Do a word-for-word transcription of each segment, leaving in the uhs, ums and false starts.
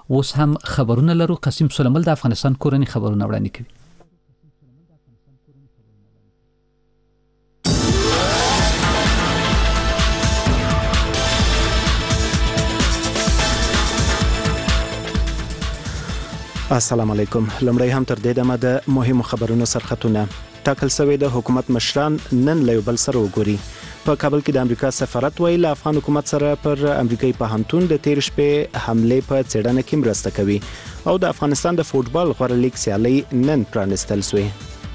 اوس هم خبرونه لرو. قاسم سلیمل د افغانستان کورنی خبرونه وړاندې کوي. السلام علیکم. لمړی هم تر دې دمه د مهمو خبرونو سرخطونه. ټاکل شوی د حکومت مشران نن له یو بل سره وګوري. په کابل کې د امریکا سفارت ویل له افغان حکومت سره پر امریکایي پوهنتون د تیر شپې حمله په څېړنه کې مرسته کوي او د افغانستان د فوټبال غوره لیګ سیالي نن پرانستل شوې.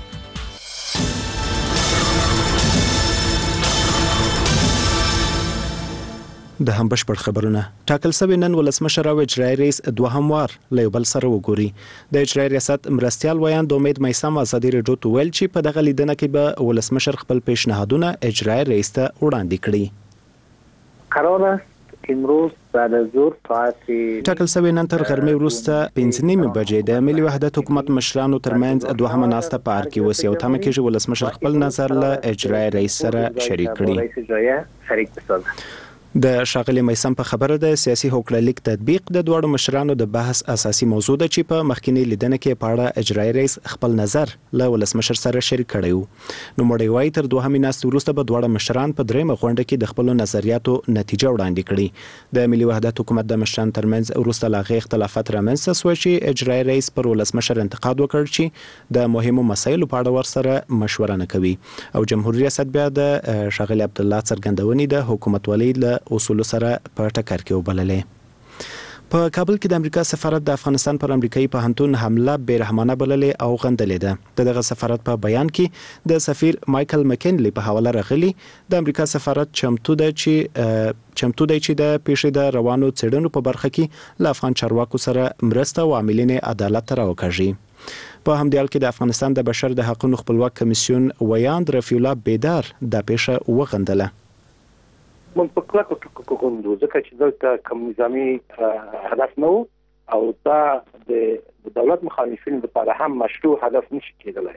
د هم بشپړ خبرونه. ټاکل شوی نن ولسمشر او اجرایي رئیس دوهم وار له یو بل سره وګوري. د اجرایي ریاست مرستیال ویاند امید میثم ازادي رادیو ته ویل چې په دغه لیدنه کې به ولسمشر خپل پیشنهادونه اجرایي رئیس ته وړاندې کړي. قرار است امروز بعد از ظهر ساعت ټاکل شوی نن تر غرمې وروسته پنځه نیمې بجې د ملي وحدت حکومت مشرانو ترمنځ دوهمه ناسته په ارګ کې وسی او تمه کېږي ولسمشر خپل نظر له اجرایي رئیس سره شریک کړي. د ښاغلي میثم په خبره د سیاسي حقوقلیک تطبیق د دوړو مشرانو د بحث اساسي موضوع ده چې په مخکینی لیدنه کې په اړه اجرایي رئیس خپل نظر له ولسمشر سره شریک کړی و. نو مړی وایي تر دوهمې ناستې وروسته به دوړو مشران په دریمه غونډه کې د خپلو نظریاتو نتیجه وړاندې کړي. د ملي وحدت حکومت د مشرانو ترمنځ وروسته له هغې اختلافات رامنځته شوه چې اجرایي رئیس پر ولسمشر انتقاد وکړ چې د مهمو مسایلو په اړه ورسره مشوره نه کوي او جمهوریت ریاست بیا د ښاغلي عبدالله څرګندونې د حکومتولۍ له اصولو سره په ټکر کې وبللې. په کابل کې د امریکا سفارت د افغانستان پر امریکایي پوهنتون حمله بې رحمانه بللې او غندلې ده. دغه سفارت په بیان کې د سفیر مایکل مکینلی په حواله راغلی د امریکا سفارت چمتو ده چې چمتو دی چې د پیښې د روانو څېړنو په برخه کې له افغان چارواکو سره مرسته او عاملین عدالت ته راوکاږي. په همدې حال کې د افغانستان د بشر د حقوقو خپلواک کمیسیون ویاند رفیع الله بیدار د پیښه وغندله. من په کلکو ټکو کوندو ځکه چې دلته کوم نظامی هدف نه او دا د دولت مخالفین لپاره هم مشروع هدف نشي کېدلی.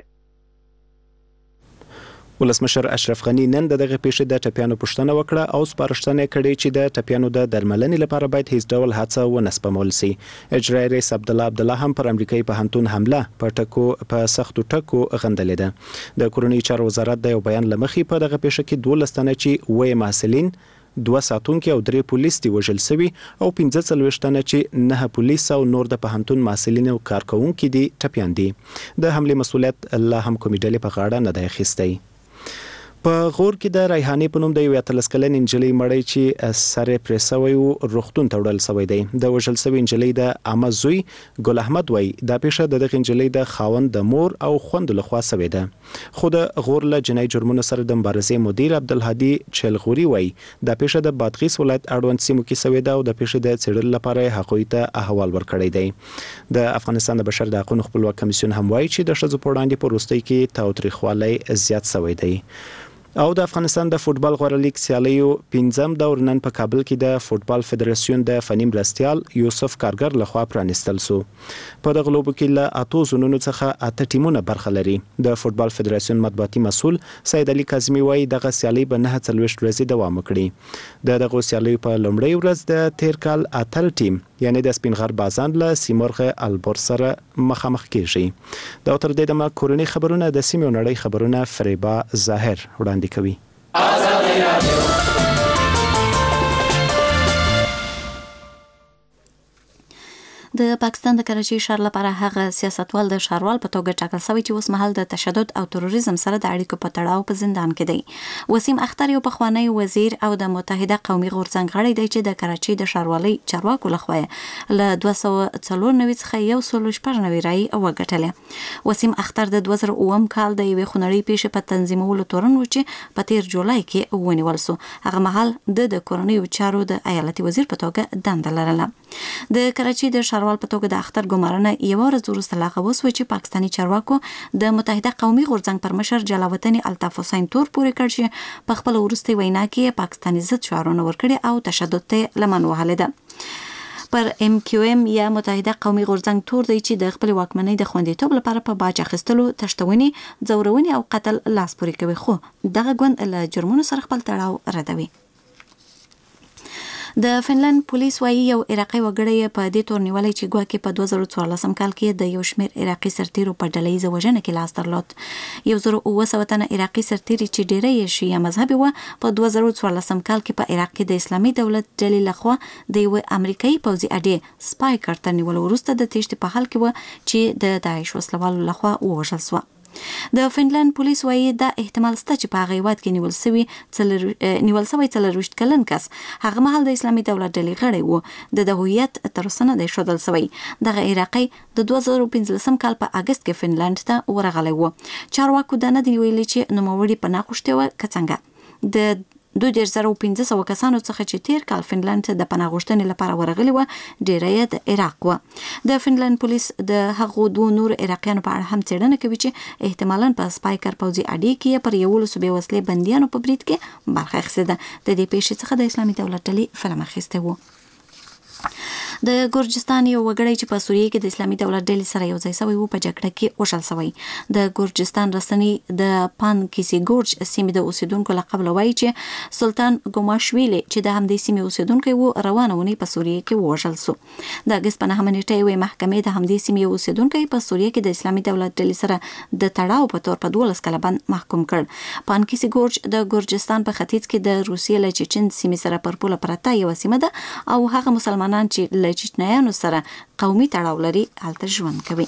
ولسمشر اشرف غنی نن دغه پیښې د ټپیانو پوښتنه وکړه او سپارښتنه کړې چې د ټپیانو د درملنې لپاره باید هیڅ ډول هڅه ونه سپمول شي. اجرایي رئیس عبدالله عبدالله هم پر امریکایي پوهنتون حمله په ټکو په سختو ټکو غندلې ده. د کورنۍ چارو وزارت د یو بیان لمخې په دغه پیښه کې دولس تنه چې وې محصلین دوه ساتونکي او درې پولیس دي وژل شوي او پنځه څلوېښت تنه چې نه پولیس او نور د پوهنتون محصلین او کارکونکي دي ټپیان دي. د حملې مسؤلیت لا هم کومې ډلې په غاړه نه دی اخیستی. په غور کې د ریحانې په نوم د یو اتلس کلن انجلۍ مړی چې سر یې پرې سوی و روغتون ته وړل سوی دی. د وژل سوي انجلۍ د عمه زوی ګل احمد وایي دا پیښه د دغه انجلۍ د خاوند د مور او خویندو لخوا سوې ده. خو د غور له جنایي جرمونو سره د مبارزې مدیر عبدالهادي چلغوري وایي دا پیښه د بادغیس ولایت اړوند سیمو کې سوې ده او د پیښې د څېړلو لپاره هغوی ته احوال ورکړی دی. د افغانستان د بشر د حقوقو خپلواک کمیسیون هم وایي چې د ښځو په وړاندې په وروستۍ کې تاوتریخوالی زیات سوی دی. او د افغانستان د فوټبال غوره لیګ سیالیو پنځم دور نن په کابل کې د فوټبال فدراسیون د فني مرستیال یوسف کارګر لخوا پرانستل شو. په دغه لوبو کې له اتو زونونو څخه اته ټیمونه برخه لري. د فوټبال فدراسیون مطبوعاتي مسؤل سید علي کاظمي وایي دغه سیالي به نه څلوېښت ورځې دوام وکړي. د دغه سیالیو په لومړۍ ورځ د تیر کال اتل ټیم یعنی د سپین غر بازان له سیمرغ البور سره مخامخ کیږي. دا تر دې دمه کورنۍ خبرونه د سیمې او نړۍ خبرونه فریبا ظاهر وړاندې کوي. د پاکستان د کراچۍ ښار لپاره هغه سیاستوال د ښاروال په توګه ټاکل شوی چې اوس مهال د تشدد او تروریزم سره د اړیکو په تړاو په زندان کې دی. وسیم اختر یو پخوانی وزیر او د متحده قومي غورځنګ غړی دی چې د کراچۍ د ښاروالۍ چارواکو لخوا له دوه سوه څلور نوي څخه یو سل شپږ نوي رایې وګټلې. وسیم اختر د دوه زره اووم کال د یوې خونړۍ پیښې په تنظیمولو تورن و چې په تیر جولای کې ونیول شو. هغه مهال د کورنیو چارو د ایالتي وزیر په توګه دنده لرله. د کراچۍ د ښاروال په توګه د اختر ګمارنه یو ورځ وروسته لا وسوه چې پاکستاني چارواکو د متحده قومي غورځنګ پر مشر جلاوطن الطاف حسین تور پورې کړ چې په خپل وروستي وینا کې پاکستاني ضد شعارونه ورکړي او تشدد ته لمن وهلې ده. پر ام کیو ام یا متحده قومي غورځنګ تور دی چې د خپل واکمنۍ د خوندیتوب لپاره په باج اخیستلو، تشتونې، ځورونې او قتل لاس پورې کوي، خو دغه ګوند له جرمونو سره خپل تړاو ردوي. د فنلند پولیس وايي یو عراقي وګړی په دې تور نیولای چې ګواکې په دوه زره څوارلسم کال کې د یو شمېر عراقي سرتیرو په ډلهییزه وژنه کې لاس درلود. یو زره اوه سوه تنه عراقي سرتیري چې ډیری یې شیعه مذهبي وو په دوه زره څوارلسم کال کې په عراق کې د اسلامي دولت ډلې لخوا د یو امریکایي پوځي اډې سپایکر تر نیولو وروسته د تېښتې په حال کې و چې د داعش وسلوالو لخوا ووژل شو. د فنلند پولیس وايي دا احتمال شته چې په هغه هیواد کې نیول شوی څلر نیول شوی څلرویشت کلن کس هغه مهال د اسلامي دولت ډلې غړی و. د د هویت تر اوسه نه دی ښودل شوی. دغه عراقي د دوه زره پنځلسم کال په اگست کې فنلند ته ورغلی و. چارواکو دا نه دی ویلي چې نوموړي په ناخوښتې وه که څنګه. د دوه زره پنځه سوه کسانو څخه چې تیر کال فنلند ته د پناه غوښتنې لپاره ورغلي وه ډیری د عراق وه. د فنلند پولیس د هغو دوه نور عراقیانو په اړه هم څېړنه کوي چې احتمالاً په سپایکر پوځي اډې کې پر یولسو بې وسلې بندیانو په برید کې برخه اخیستې ده. د دې پیښې څخه د اسلامي دولت ډلې فلم اخیستی و. د ګورجستان یو وګړی چې په سوریه کې د اسلامي دولت ډلې سره یو ځای شوی و په جګړه کې وژل شوی. د ګورجستان رسنۍ د پان کیسي ګورج سیمې د اوسیدونکو له قبله وایي چې سلطان ګوماشویلی چې د همدې سیمې اوسیدونکی و روانه اونۍ په سوریه کې ووژل شو. د اګست په نهمه نیټه یوې محکمې د همدې سیمې اوسیدونکی په سوریه کې د اسلامي دولت ډلې سره د تړاو په تور په دولس کاله بند محکوم کړ. پان کیسي ګورج د ګورجستان په ختیځ کې د روسیې له چچن سیمې سره پر پوله پرته یوه سیمه ده او هغه مسلمانان چې له چچنیانو سره قومي تړاو لري هلته ژوند کوي.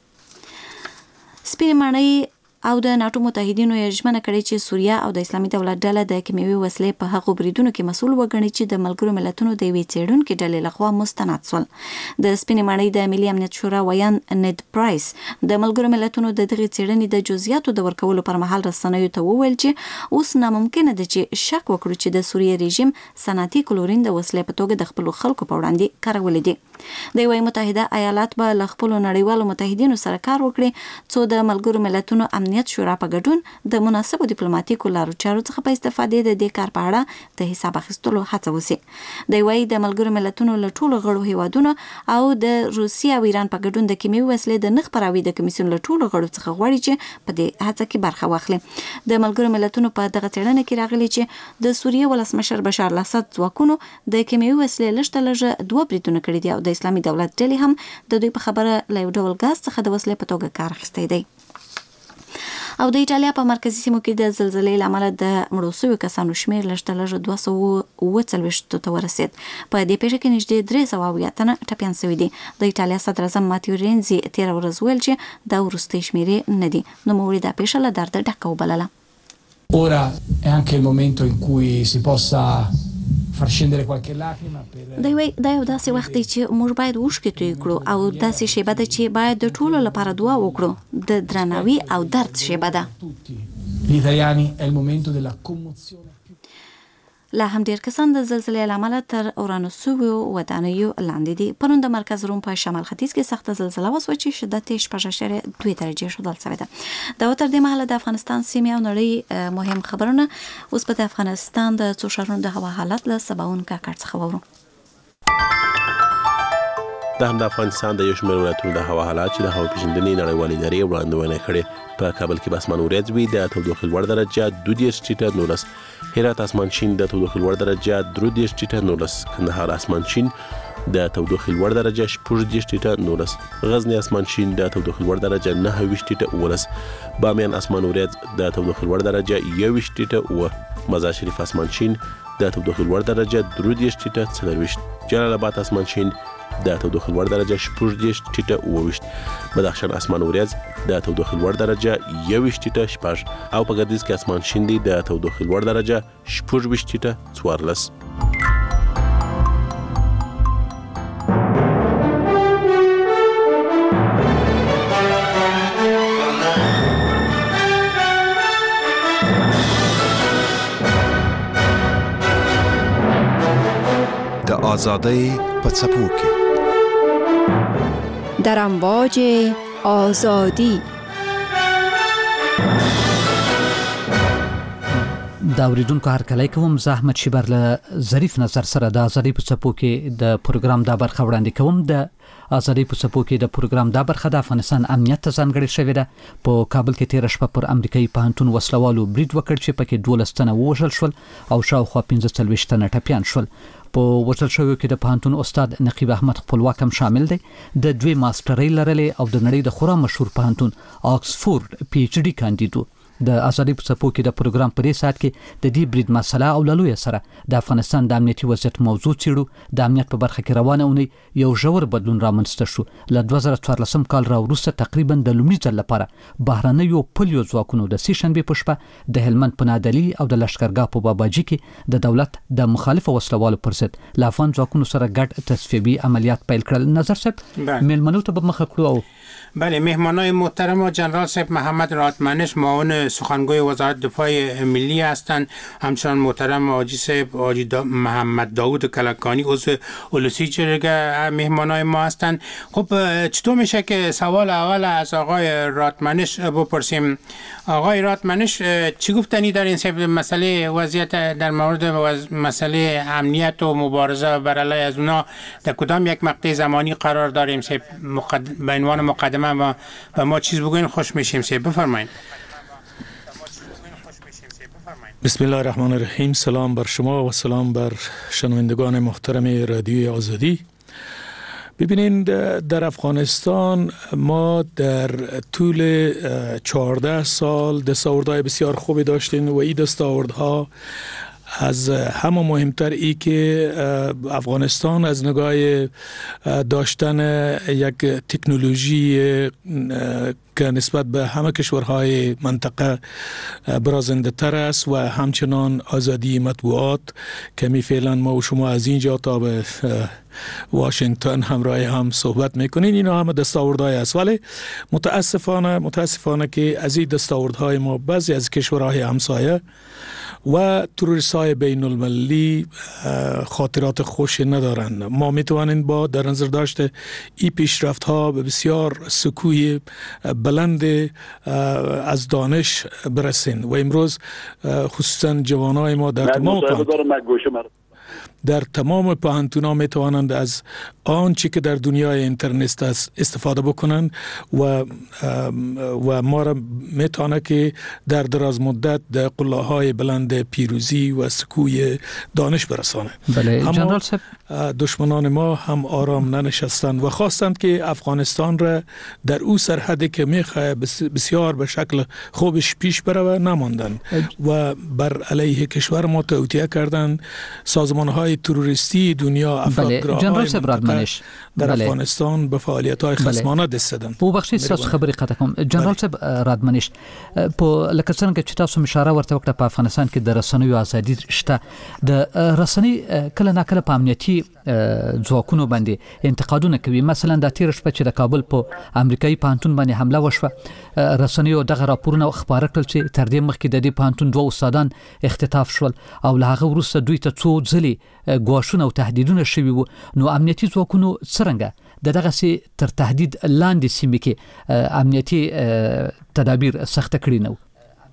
سپینې ماڼۍ او د ناټو متحدینو یې ژمنه کړې چې سوریه او د اسلامي دولت ډله د کیمیاوي وسلې په هغو بریدونو کې مسؤل وګڼي چې د ملګرو ملتونو د یوې څېړونکې ډلې لخوا مستند شول. د سپینې ماڼۍ د ملي امنیت شورا ویان نید پرایس د ملګرو ملتونو د دغې څېړنې د جزئیاتو د ورکولو پر مهال رسنیو ته وویل چې اوس ناممکنه ده چې شک وکړو چې د سوریې رژیم صنعتي کلورین د وسلې په توګه د خپلو خلکو په وړاندې کارولې دي. د یوې متحده ایالات به له خپلو نړیوالو متحدینو سره کار وکړي څو د ملګرو ملتونو امنیت شورا په ګډون د مناسبو ډیپلوماټیکو لارو چارو څخه په استفادې د دې کار په اړه د حساب اخیستلو هڅه وشي. د یوې د ملګرو ملتونو له ټولو غړو هیوادونو او د روسیې او ایران په ګډون د کیمیاوي وسلې د نه خپراوي د کمیسیون له ټولو غړو څخه غواړي چې په دې هڅه کې برخه واخلي. د ملګرو ملتونو په دغه څېړنه کې راغلي چې د سوریې ولسمشر بشار الاسد ځواکونو د کیمیاوي وسلې لږ لږه دوه بریدونه کړي دي او د اسلامي دولت ډلې هم د دوی په خبره له یو ډول ګاز څخه د وسلې په توګه کار اخیستی دی. او د ایټالیا په مرکزي سیمو کې د زلزلې له امله د مړو شویو کسانو شمېر لږ لږه دوه سوه اووه څلوېښتو ته ورسېد. په دې پیښه کې نږدې درې سوه اویا تنه ټپیان شوي دي. د ایټالیا صدر اعظم ماتیو رینزي تېره ورځ ویل چې دا وروستۍ شمېرې نه دي. نوموړي دا پیښه له درده ډکه وبلله. Ora è anche il momento in cui si possa far scendere qualche lacrima per دا یو دا یو داسې وخت دی چې موږ باید اوښکې توی کړو او داسې شیبه ده چې باید د ټولو لپاره دعا وکړو. د درناوي او درد شیبه ده. gli italiani è il momento della commozione. لا هم ډیر کسان د زلزلې له امله تر ورانو شویو ودانیو لاندې دي. پرون د مرکز روم په شمال ختیځ کې سخته زلزله وسوه چې شدت یې شپږ اعشاریه دوه درجې ښودل شوې ده. دا تر دې مهاله د افغانستان سیمې او نړۍ مهم خبرونه. اوس په د افغانستان د څو ښارونو د هوا حالت له سباون کاکړ څخه وورو. د هم د افغانستان د یو شمېر ولایتونو د هوا حالات چې د هوا پیژندنې نړیوالې ادارې وړاندوینه کړې. په کابل کې به اسمان وریځ وي، د تودوخې لوړ درجه دوه دېرش ټیټه نولس، هرات اسمان شین، د تودوخې لوړ درجه درې دېرش ټیټه نولس، کندهار اسمان شین، د تودوخې لوړ درجه شپږ دېرش ټیټه نولس، غزنی اسمان شین، د تودوخې لوړ درجه نهه ویشت ټیټه اوولس، بامیان اسمان وریځ، د تودوخې لوړ درجه یو ویشت ټیټه اووه، مزار شریف اسمان شین، د تودوخې لوړ درجه درې دېرش ټیټه څلرویشت، جلال آباد اسمان شین، د تودوخې لوړ درجه شپږ دېرش ټیټه اووه ویشت، بدخشان اسمان وریځ، د تودوخې لوړ درجه یو ویشت ټیټه شپږ، او په ګردیز کې اسمان شین دی، د تودوخې لوړ درجه شپږ ویشت ټیټه څوارلس. د آزادۍ په څپو کې در امواج آزادی دا اوریدونکو هرکلی کوم. زه احمد شیبر له ظریف نظر سره د آزادۍ په څپو کې د پروګرام دا برخه وړاندې کوم. د آزادۍ په څپو کې د پروګرام دا برخه د افغانستان امنیت ته ځانګړې شوې ده. په کابل کې تېره شپه پر امریکایي پوهنتون وسلوالو برید وکړ چې پکې دولس تنه ووژل شول او شاوخوا پنځه څلوېښت تنه ټپیان شول. په وټل شوی کې د پانتون استاد نقیب احمد خپلواک هم شامل دی د دوی ماسترۍ لرلې او د نړۍ د خورا مشهور پانتون آکسفورد پی ایچ ډي کاندیدو د ازادي په څپو کې د پروګرام په ریسات کې د دې برید مسله او لالوی سره د افغانستان د امنیتي وضعیت موضوع چیړو د امنیت په برخه کې روانه ونی یو ژور بدلون رامنځته شو ل دوه زره څوارلسم کال راوروسته تقریبا د لومړي ځل لپاره بهرنیو پولیو ځواکونو د سیشنبه په شپه د هلمند په نادلی او د لشکرګاه په باباجي کې د دولت د مخالفو وسلوالو پر ضد ل افغان ځواکونو سره ګډ تصفیبي عملیات پیل کړل. نظر صاحب ملمنو ته به مخه کړو. بله، مهمانای محترم و جنرال صاحب محمد رادمنش معاون سخنگوی وزارت دفاع ملی هستند، همچنان محترم حاجی صاحب حاجی دا محمد داوود کلکانی عضو اولوسی جرگه مهمانای ما هستند. خب چطور میشه که سوال اول از آقای رادمنش بپرسیم. آقای رادمنش چی گفتنی دارین صاحب مسئله وضعیت در مورد مسئله امنیت و مبارزه بر علیه از اونا در کدام یک مقطع زمانی قرار داریم صاحب؟ مقد... به عنوان مقدمه ما و ما چیز بگوین خوش میشیم صاحب. بفرمایید. بسم الله الرحمن الرحیم. سلام بر شما و سلام بر شنوندگان محترم رادیوی آزادی. ببینید در افغانستان ما در طول چهارده سال دستاوردهای بسیار خوبی داشتیم و این دستاوردها از همه مهمتر ای که افغانستان از نگاه داشتن یک تکنولوژی که نسبت به همه کشورهای منطقه برازنده تر است و همچنان آزادی مطبوعات که می فعلا ما و شما از اینجا تا به واشنگتن همراه هم صحبت میکنین، اینا همه دستاوردهای است. ولی متاسفانه متاسفانه که از این دستاوردهای ما بعضی از کشورهای همسایه و توریست های بین المللی خاطرات خوش ندارند. ما میتوانیم با در نظر داشته این پیشرفت ها به بسیار سکوی بلند از دانش برسیم و امروز خصوصا جوانای ما در تمام در تمام پوهنتون‌ها میتوانند از آنچه که در دنیای اینترنت است استفاده بکنند و و ما را میتونه که در دراز مدت در قله‌های بلند پیروزی و سکوی دانش برسانه. بله، اما دشمنان ما هم آرام ننشستند و خواستند که افغانستان را در او سرحدی که میخواه بسیار به شکل خوبش پیش بره نماندند و بر علیه کشور ما توطئه کردند. سازمان‌های تروریستی دنیا افرادگراهای منطقه در بله. افغانستان به فعالیت‌های خصمانه دست دادند. په بخښي تاسو خبرې قطع کوم. جنرال صاحب رادمنش په لکه څنګه چې تاسو اشاره ورته وکړه په افغانستان کې د رسنیو ازادي شته، د رسنۍ کله ناکله په امنیتي ځواکونو باندې انتقادونه کوي. مثلا د تیر شپه چې د کابل په امریکایي پانتون باندې حمله وشوه، رسنیو دغه راپورونه خبره کړل چې تر دې مخکې د دې پانتون دوه استادان اختطاف شول او له هغه وروسته دوی ته څو ځلې ګواښونه او تهدیدونه شوي وو. نو امنیتي ځواکونو څرنګه د دغه سي تر تهدید لاندې سیمې کې امنیتي تدابیر سخت کړی نو؟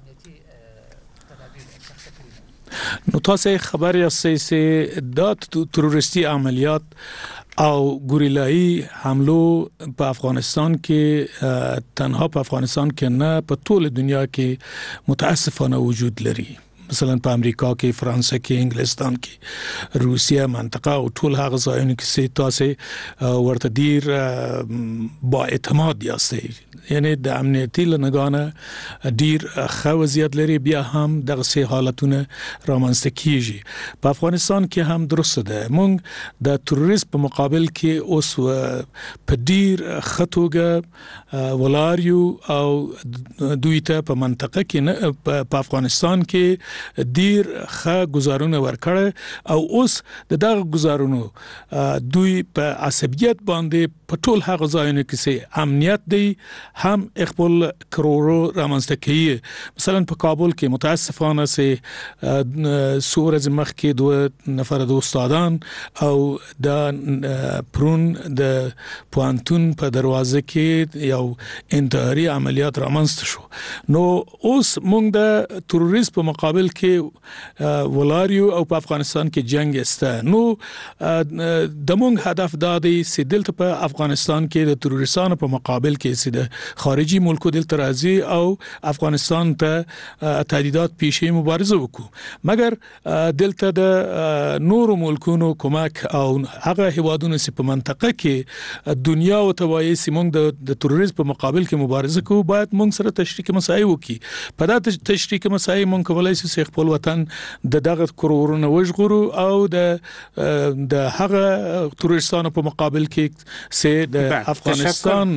نو تاسو خبر یاستئ چې دا تروریستی عملیات او ګوریلایي حملو په افغانستان کې تنها په افغانستان کې نه په ټول دنیا کې متاسفانه وجود لري. مثلا په امریکا کې، فرانسه کې، انګلستان کې، روسیه منطقه او ټول هغه ځایونه کې تاسو ورته ډیر با اعتماد یاستئ، یعنی د امنیتي لنګانه ډیر ښه وضعیت لري، بیا هم دغه سه حالتونه رامنځته کیږي. په افغانستان کې هم درسته ده مونږ د تروریست په مقابل کې اوس په ډیر خطوګه ولاریو او دوی ته په منطقه کې نه په افغانستان کې ډیر ښه گزارونه ورکړه او اوس د دغه گزارونو دوی په عصبیت باندې په ټول هغه ځایونه کې چې امنیت دی هم خپل کرورو رامنځته کوي. مثلا په کابل کې متاسفانه سه سور زمخ کې دوه نفر د استادان او د پرون د پوانتون په دروازه کې یو انتحاري عملیات رامنځته شو. نو اوس موږ د تروریست په مقابل کې ولاریو او په افغانستان کې جنگ است. نو د موږ هدف دا دی چې دلته په افغانستان کې د تروریستانو په مقابل کې سید خارجي ملکو دل ترازی او افغانستان ته تهدیدات پیښې مبارزه وکړو، مګر دلته د نورو ملکونو کومک او هغه هیوادونو چې په منطقه کې دنیا او توایي سیمونږ د تروریزم په مقابل کې مبارزه کوو، باید موږ سره تشریک مسایي وکړي. په دا تشریک مسایي موږ کولای شو خپل وطن د دغه کرورونه وژغورو او د د هغه تروریستانو په مقابل کې سه د افغانستان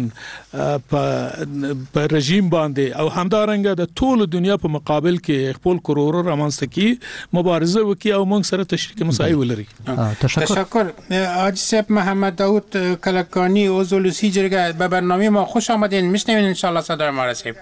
په رژیم باندې او همدارنګه د ټول دنیا په مقابل کې خپل کرور رامنځته کی مبارزه وکړي او موږ سره تشریک مسایي ولري. تشکر. حاجی صاحب محمد داوود کلکانی عضو لوسی جرگه، به برنامه ما خوش آمدین. میشنوین ان شاء الله صدای ما رسید.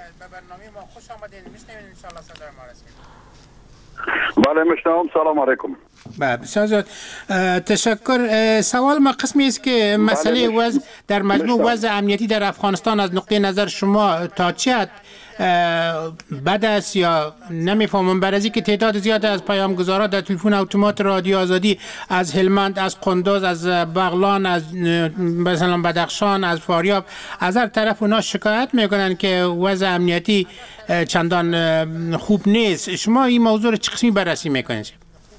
بله میشنوم. سلام علیکم. بسیار زیاد تشکر. سوال ما قسمی است که مسئله وضع در مجموع وضع امنیتی در افغانستان از نقطه نظر شما تا چه حد بد است یا نمیفهمم، برای اینکه تعداد زیاد از پیامگذارا در تلفن اتومات رادیو آزادی از هلمند، از قندوز، از بغلان، از مثلا بدخشان، از فاریاب، از هر طرف اونا شکایت میکنن که وضع امنیتی چندان خوب نیست. شما این موضوع رو چه قسمی بررسی میکنید؟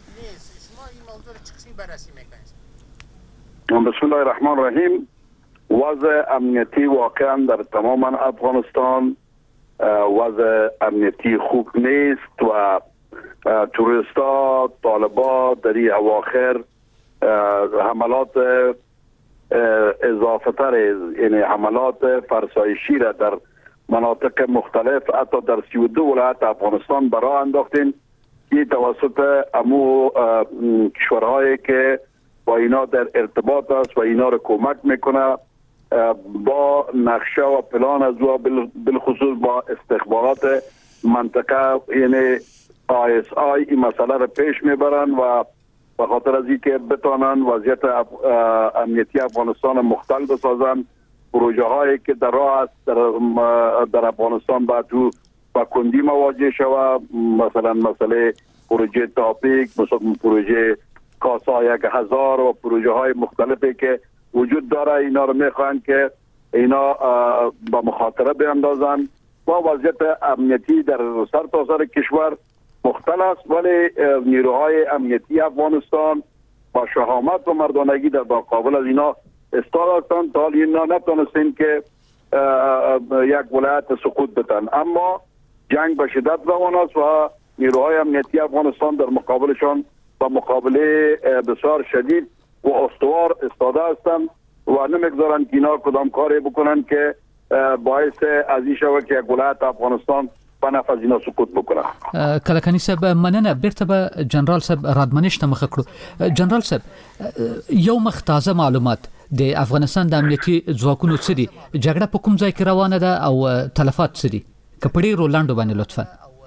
بسم الله الرحمن الرحیم. وضع امنیتی واقعا در تمام افغانستان وضع امنیتی خوب نیست و توریستا، طالبا در این اواخر حملات اضافه تر، یعنی حملات فرسایشی را در مناطق مختلف حتی در سی و دو ولایت افغانستان برای انداختین. این توسط امو کشورهایی که با اینا در ارتباط است و اینا رو کمک میکنه با نقشه و پلان از و بالخصوص با استخبارات منطقه یعنی آی اس آی این مسئله رو پیش میبرن و به خاطر از اینکه بتانن وضعیت امنیتی افغانستان مختل بسازن. پروژه هایی که در راه است در, در افغانستان با تو با کندی مواجه شود، مثلا مسئله پروژه تاپیک، مثلا پروژه کاسا یک هزار و پروژه های مختلفی که وجود داره، اینا رو میخوان که اینا با مخاطره بیاندازن. و وضعیت امنیتی در سر تا سر کشور مختل است، ولی نیروهای امنیتی افغانستان با شهامت و مردانگی در مقابل از اینا استاد هستند. تا اینا نتونستین که یک ولایت سقوط بدن، اما جنگ به شدت روان است و نیروهای امنیتی افغانستان در مقابلشان با مقابله بسیار شدید و استوار استاده هستند و نمیگذارن که اینا کدام کاری بکنن که باعث از این شود که یک ولایت افغانستان په نفع از اینا سقوط بکنه. کلکانی صاحب مننه. بیرته به جنرال صاحب رادمنش ته مخ کړو. جنرال صاحب یو مخ تازه معلومات د افغانستان د امنیتي ځواکونو څخه دي، جګړه په کوم ځای کې روانه ده او تلفات څه دي؟ کپړې رولاندو باندې لطفا.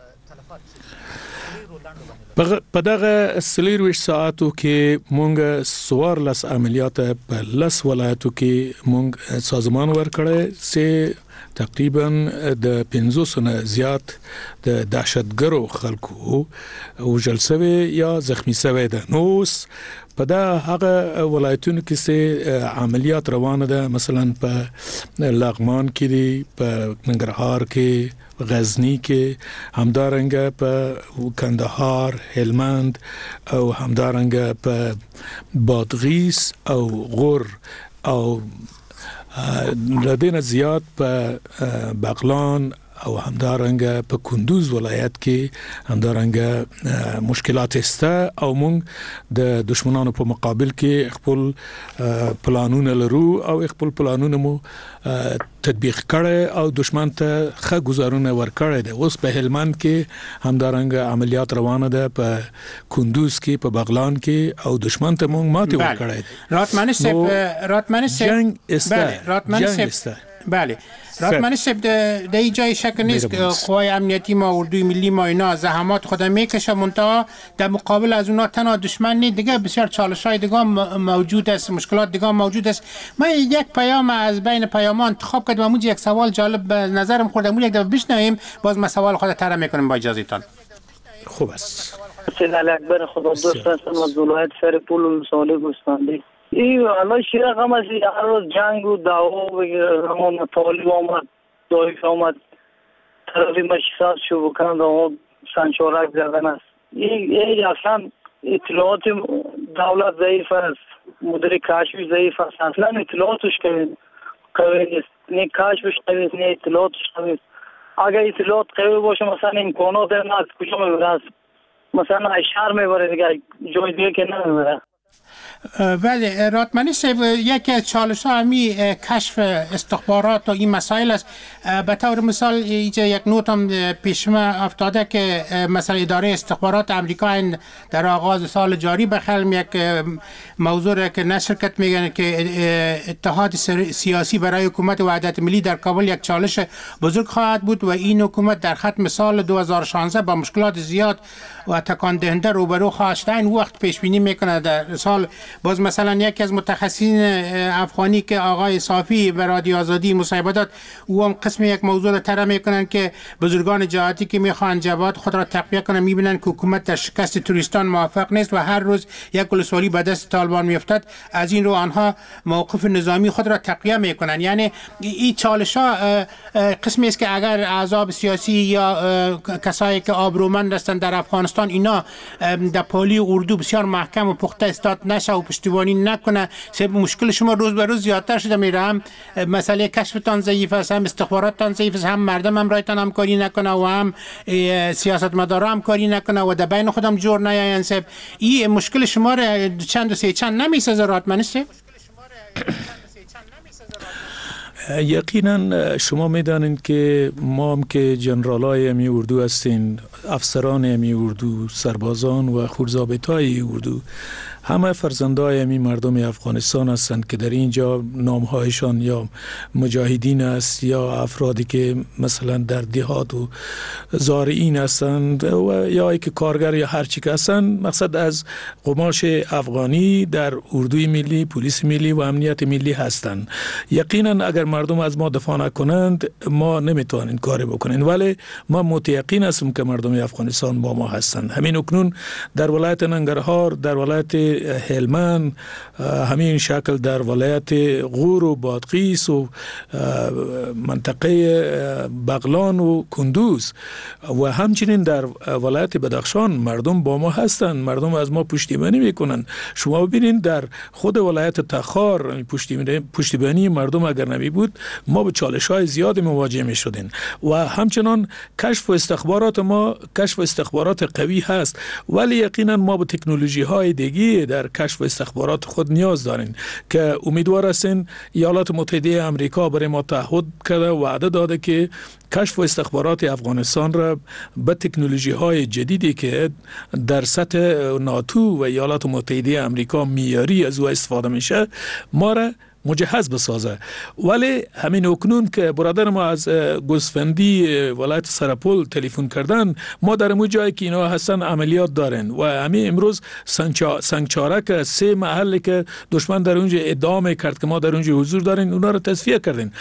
په دغه سلیرویش ساعتو کې مونږ سوار لس عملیات په لس ولایتو کې مونږ سازمان ورکړی چې تقریبا د پنځوس نه زیات د دهشتګرو خلکو وژل شوي یا زخمی شوي ده. نو په دا هغه ولایتونو کې چې عملیات روانه ده، مثلا په لغمان کې دي، په ننګرهار کې، غزنی کې، همدارنګه په کندهار، هلمند او همدارنګه په بادغیس او غور او لدينا زیات په بغلان او همدارنګه په کندوز ولایت کې همدارنګه مشکلات استه او موږ د دشمنانو په مقابل کې خپل پلانونه لرو او خپل پلانونه مو تطبیق کړي او دشمن ته ښه گزارونه ورکړي دي. اوس په هلمند کې همدارنګه عملیات روانه ده، په کندوز کې، په بغلان کې او دشمن ته موږ ماته ورکړي دي. راتمنش صاحب راتمنش صاحب جنگ استه راتمنش صاحب بله راتمنش صاحب در این جای شک نیست که قوای امنیتی ما، اردوی ملی ما اینا زحمات خود میکشه، منتها در مقابل از اونا تنها دشمن نیست، دیگه بسیار چالش‌های دیگه موجود است، مشکلات دیگه موجود است. ما یک پیام از بین پیامان انتخاب کردیم، امروز یک سوال جالب به نظرم خورد، امروز یک دفعه بشنویم، باز ما سوال خود طرح میکنیم با اجازهتان. خوب است. سید علی اکبر خدا دوست هستم از ولایت سرپول و صالح گستاندی. این الان شیر رقم از هر روز جنگ و دعوا و همون طالب آمد دایف آمد طرفی مشیسات شو بکنند و سنچارک زدن است. این اصلا اطلاعات دولت ضعیف است، مدیر کشفی ضعیف است، اصلا اطلاعاتش قوی نیست، نه کشفش قوی نیست نه اطلاعاتش قوی نیست. اگر اطلاعات قوی باشه مثلا امکانات در از کجا میبره، مثلا شهر میبره دیگه، جای دیگه که نمیبره. بله راتمنی صاحب، یکی از چالش ها همی کشف استخبارات و این مسائل است. به طور مثال اینجا یک نوت هم پیش ما افتاده که مثلا اداره استخبارات امریکا در آغاز سال جاری به خلم یک موضوع که نشرکت میگن که اتحاد سیاسی برای حکومت وحدت ملی در کابل یک چالش بزرگ خواهد بود و این حکومت در ختم سال دو هزار و شانزده با مشکلات زیاد و تکان دهنده روبرو خواهد شد. این وقت پیش بینی میکنه در سال باز مثلا یکی از متخصصین افغانی که آقای صافی به رادیو آزادی مصاحبه داد، او هم قسم یک موضوع را طرح میکنن که بزرگان جهادی که میخوان جبهات خود را تقویه کنن میبینن که حکومت در شکست توریستان موفق نیست و هر روز یک ولسوالی به دست طالبان میافتد، از این رو آنها موقف نظامی خود را تقویه میکنن. یعنی این چالش ها قسمی است که اگر احزاب سیاسی یا کسایی که آبرومند هستند در افغانستان اینا در پالی اردو بسیار محکم و پخته استاد نشه و پشتیبانی نکنه، مشکل شما روز به روز زیادتر شده میره. هم مسئله کشفتان ضعیف است، هم استخباراتتان ضعیف است، هم مردم هم رایتان هم کاری نکنه و هم سیاستمدارا هم کاری نکنه و در بین خودم جور نیاین. سب این مشکل شما را چند و سه چند نمیسازه راتمنی صاحب؟ یقینا شما میدانید که ما هم که جنرالای امی اردو هستین، افسران امی اردو، سربازان و خورضابطای اردو، همه فرزندای امی مردم افغانستان هستند که در اینجا نامهایشان یا مجاهدین است یا افرادی که مثلا در دیهات و زارعین هستند و یا ای که کارگر یا هر چی که هستند. مقصد از قماش افغانی در اردوی ملی، پلیس ملی و امنیت ملی هستند. یقینا اگر مردم از ما دفاع نکنند ما نمیتوانیم کاری بکنیم، ولی ما متیقن هستم که مردم افغانستان با ما هستند. همین اکنون در ولایت ننگرهار، در ولایت هلمند، همین شکل در ولایت غور و بادغیس و منطقه بغلان و کندوز و همچنین در ولایت بدخشان مردم با ما هستند، مردم از ما پشتیبانی میکنند. شما ببینید در خود ولایت تخار پشتیبانی مردم اگر نمی بود ما به چالش های زیادی مواجه می شدیم و همچنان کشف و استخبارات ما کشف و استخبارات قوی هست، ولی یقینا ما به تکنولوژی های دیگه در کشف و استخبارات خود نیاز داریم که امیدوار هستیم ایالات متحده آمریکا برای ما تعهد کرده و وعده داده که کشف و استخبارات افغانستان را به تکنولوژی های جدیدی که در سطح ناتو و ایالات متحده آمریکا معیاری از او استفاده میشه ما را مجهز بسازه. ولی همین اکنون که برادر ما از گوسفندی ولایت سرپل تلفن کردن، ما در مو جایی که اینا هستن عملیات دارن و همین امروز سنگچارک سه محله که دشمن در اونجا ادعا کرد که ما در اونجا حضور دارین، اونا رو تصفیه کردین.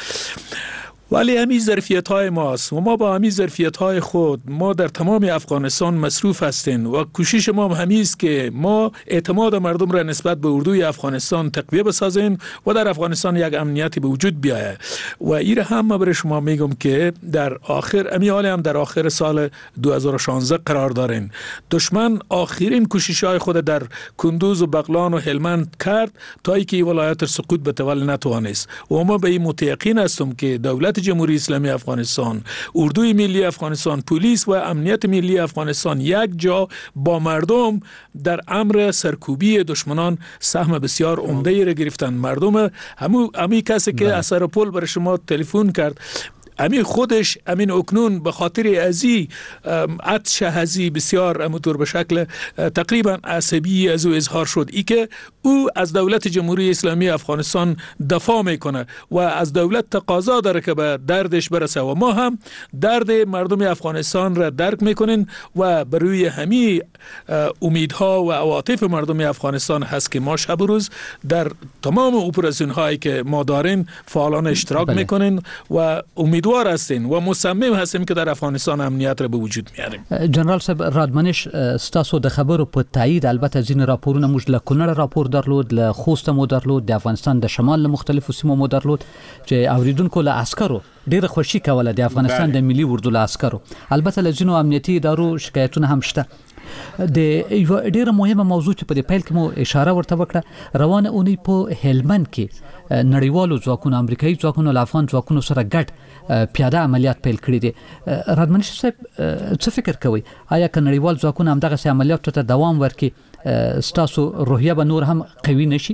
ولی همین ظرفیت های ماست و ما با همین ظرفیت های خود ما در تمام افغانستان مصروف هستیم و کوشش ما همین است که ما اعتماد مردم را نسبت به اردوی افغانستان تقویه بسازیم و در افغانستان یک امنیتی به وجود بیاید. و این هم ما برای شما میگم که در آخر امی حال هم در آخر سال دو هزار و شانزده قرار داریم. دشمن آخرین کوشش های خود در کندوز و بغلان و هلمند کرد تا اینکه ولایت سقوط بتوال نتوانست و ما به این متیقن هستم که دولت جمهوری اسلامی افغانستان، اردوی ملی افغانستان، پلیس و امنیت ملی افغانستان یک جا با مردم در امر سرکوبی دشمنان سهم بسیار عمده را گرفتند. مردم همو امی کسی که از سرپل برای شما تلفن کرد امین خودش امین اکنون به خاطر ازی عطش هزی بسیار امطور به شکل تقریبا عصبی از او اظهار شد ای که او از دولت جمهوری اسلامی افغانستان دفاع میکنه و از دولت تقاضا داره که به دردش برسه و ما هم درد مردم افغانستان را درک میکنین و بر روی همین امیدها و عواطف مردم افغانستان هست که ما شب و روز در تمام اپراسیون هایی که ما داریم فعالان اشتراک بله. میکنین و امید امیدوار هستیم و مصمم هستیم که در افغانستان امنیت را به وجود میاریم. جنرال صاحب رادمنش ستاسو د خبرو په تایید البته ځین راپورونه موږ له کونړ راپور درلود، له خوست مو درلود، د افغانستان د شمال له مختلفو سیمو مو درلود چې اوریدونکو له عسکرو ډیره خوشی کوله د افغانستان د ملي اردو له عسکرو. البته له ځینو امنیتي ادارو شکایتونه هم شته. د یو ډیره مهمه موضوع چې په دې پیل کې مو اشاره ورته وکړه، روانه اونۍ په هلمند کې نړیوالو ځواکونو امریکایي ځواکونو له افغان ځواکونو سره ګډ پیاده عملیات پیل کړي دي. رادمنش صاحب څه فکر کوي؟ آیا که نړیوال ځواکونه هم دغه عملیاتو ته دوام ورکړي ستاسو روحیه به نور هم قوي نشي؟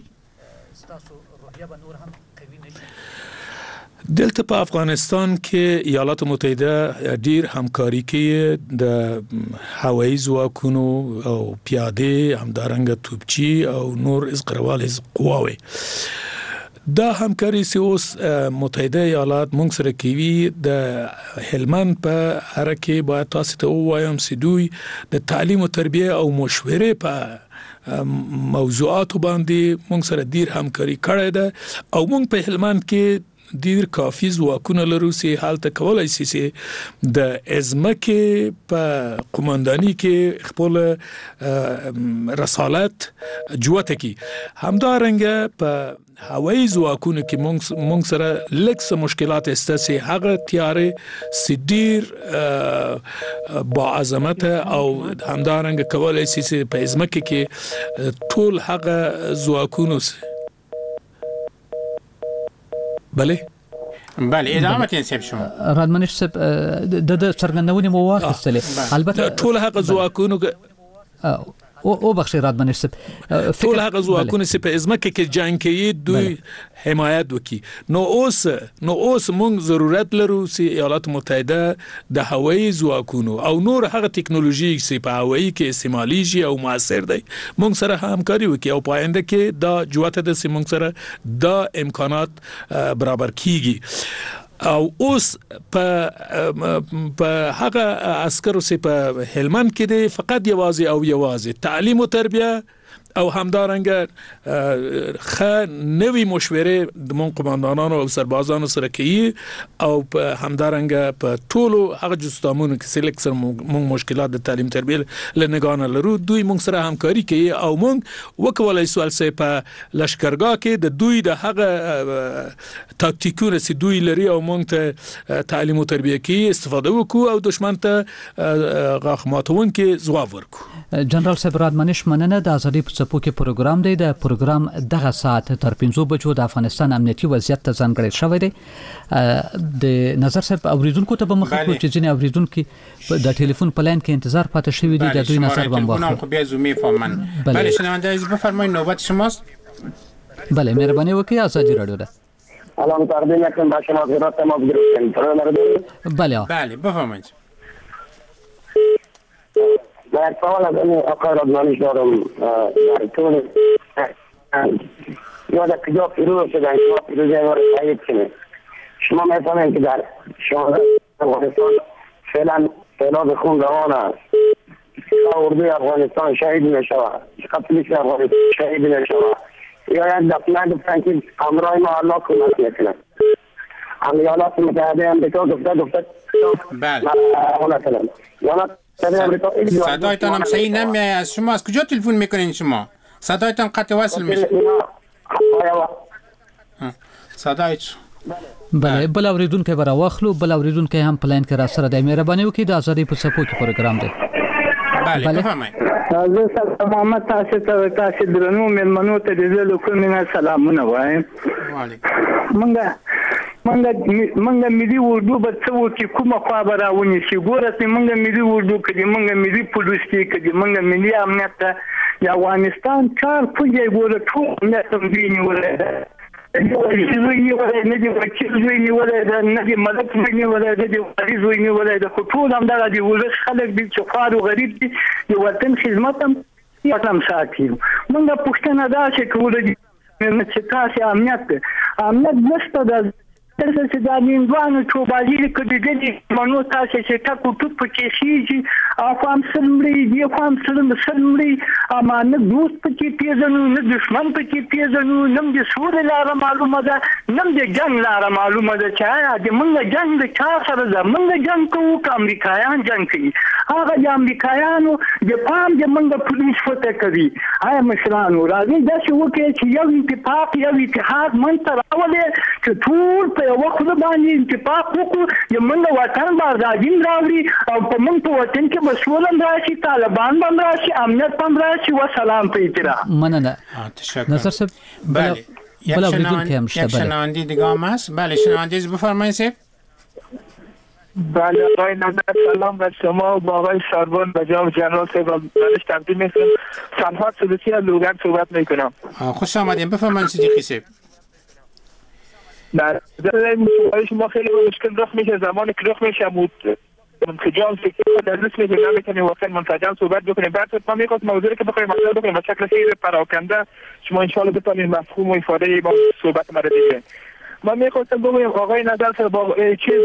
دلته په افغانستان کې ایالات متحده ډیر همکاري کوي د هوایي ځواکونو او پیاده همدارنګه توپچی او نور ازقروال از قواوي. دا همکاري چې اوس متحده ایالات موږ سره کوي د هلمند په اړه کې باید تاسو ته وایم چې دوی د تعلیم او تربیه او مشورې په موضوعاتو باندې موږ سره ډیر همکاري کړې ده او موږ په هلمند کې ډیر کافي ځواکونه لرو چې حالت کولای شي چې د ازمکه په قومنداني کې خپل رسالت جوته کی. همدارنګه په هوایي ځواکونو کې موږ سره لکه مشکلات استاسي هغه تیارې سډیر با عظمت او همدارنګه کولای شي چې په ازمکه کې ټول هغه ځواکونو بله بله ادامه تنسب شما رادمنش صاحب د څرګندونې مو واخیستلې البته ټول هغه ځواکونو او او بخشي رادمنش صاحب ټول هغه ځواکونه چې په ازمکه کې جنگ کوي دوی حمایت وکي. نو اوس نو اوس موږ ضرورت لرو چې ایالات متحده د هوایي ځواکونو او نور هغه ټکنالوژي چې په هوایي کې استعماليږي او موثر دی موږ سره همکاري وکي او پاینده کې دا جوته د موږ سره د امکانات برابر کیږي. او اوس په په هغه عسکرو چې په هلمند کې دي فقط یوازې او یوازې تعلیم او تربیه او همدارنګه خ نوې مشورې د مون قومندانانو او سربازانو سره کوي او په همدارنګه په ټولو هغه جستامونو کې سلیکسر مون مشکلات د تعلیم تربیه لنګان لرو دوی مون سره همکاري کوي او مون وکولای سوال سه په لشکرګاه کې د دوی د هغه تاکتیکونه چې دوی لري او مون ته تعلیم او تربیه کې استفاده وکړو او دشمن ته غاښ ماتون کې ځواب ورکړو. جنرال صاحب رادمنش مننه د ازادي په څپو کې پروګرام دی. د پروګرام دغه ساعت تر پنځو بجو د افغانستان امنیتي وضعیت ته ځانګړی شوی دی. د نظر صاحب اوریدونکو ته به مخکې چې ځینې اوریدونکو د ټلیفون په لاین کې انتظار پاتې شوی دی د دوی نظر به واخلو. خب بیا زومی فهمن. بله شنونده عزیز بفرمایید نوبت شماست. بله مهربانی وکړئ آزادی رادیو ده. سلام تقدیم میکنم با شما خدمت تماس گرفتم. بله بله بفرمایید. در سوال از این آقای رادمنش دارم در طول یا در کجا پیروز شدن شما پیروزی ما رو تایید کنید. شما میفهمید که در شما افغانستان فعلا سیلاب خون روان است. اردوی افغانستان شهید میشود، پلیس افغانستان شهید میشود. یا یک دفعه گفتن که همراه ما الله کمک میکنند. ایالات متحده امریکا گفته گفته بله صدایتان هم صحیح نمیاد از شما. از کجا تلفن میکنین شما؟ صدایتان قطع وصل میشه. صدایت بله بل اوریدونکو برا واخلو بل اوریدونکو هم پلان کې را سره د مهرباني وکړي د ازادي په څپو کې پروګرام دی. بله بفرمایئ. زه سلام محمد تاسو ته تاسو درنو مېلمنو ته د زلو کومه سلامونه وایم. منګه منګه منګه ملي اردو به څه وکړي کومه خوا به راونی شي. ګوره چې منګه ملي اردو کې منګه ملي پولیس کې منګه ملي امنیت د افغانستان چار پوجي ګوره ټول نه تمدینی ولې زوی ولې نه دی وکیل زوی ولې نه دی ملک زوی ولې نه دی وزیر زوی ولې د ټول هم دغه دی ولې خلک دي چې خار او غریب دي د وطن خدمت هم یاتم ساتي. موږ پښتنه دا چې کوله دي چې تاسو امنیت امنیت نشته د دلته د نیندوانو چوبازي کډېږي منو تاسو چې ټکو ټوپ پکې شيږي افام سلمړي دی افام سلم سلمړي اما نه دوست پکې پیژنو نه دشمن پکې پیژنو نم د سور لاره معلومه ده نم د جنگ لاره معلومه ده چې د موږ جنگ د چا سره ده موږ جنگ کوو که امریکایان جنگ کوي هغه د امریکایانو د پام د موږ پولیس فته کوي آیا مشرانو راځي داسې وکړي چې یو اتفاق یو اتحاد منځ راولي چې ټول په یو وخت باندې اتفاق وکړو د موږ وطن آزادي راوړي او په موږ په وطن کې مسؤلان راشي طالبان هم راشي امنیت هم راشي و سلام په احترام مننه تشکر نظر صاحب بله یک شنونده دیگه هم هست بله شنونده بفرمایید صاحب بله آقای نظر سلام بر شما و با آقای ساربان و جناب جنرال صاحب بلش تقدیم میکنم سنهاد سلوسی از لوگر صحبت میکنم خوش آمدیم بفرمایید صدیقی صاحب در شما خیلی مشکل رخ میشه زمان که رخ میشه بود منسجم فکر در دست میگه نمیتونیم واقعا منسجم صحبت بکنیم بعد ما میخواست موضوعی که بخوایم مطرح بکنیم به شکل خیلی پراکنده شما ان شاء الله بتونید مفهوم و افاده با صحبت ما رو بگیرید ما میخواستم بگم آقای نظر با چیز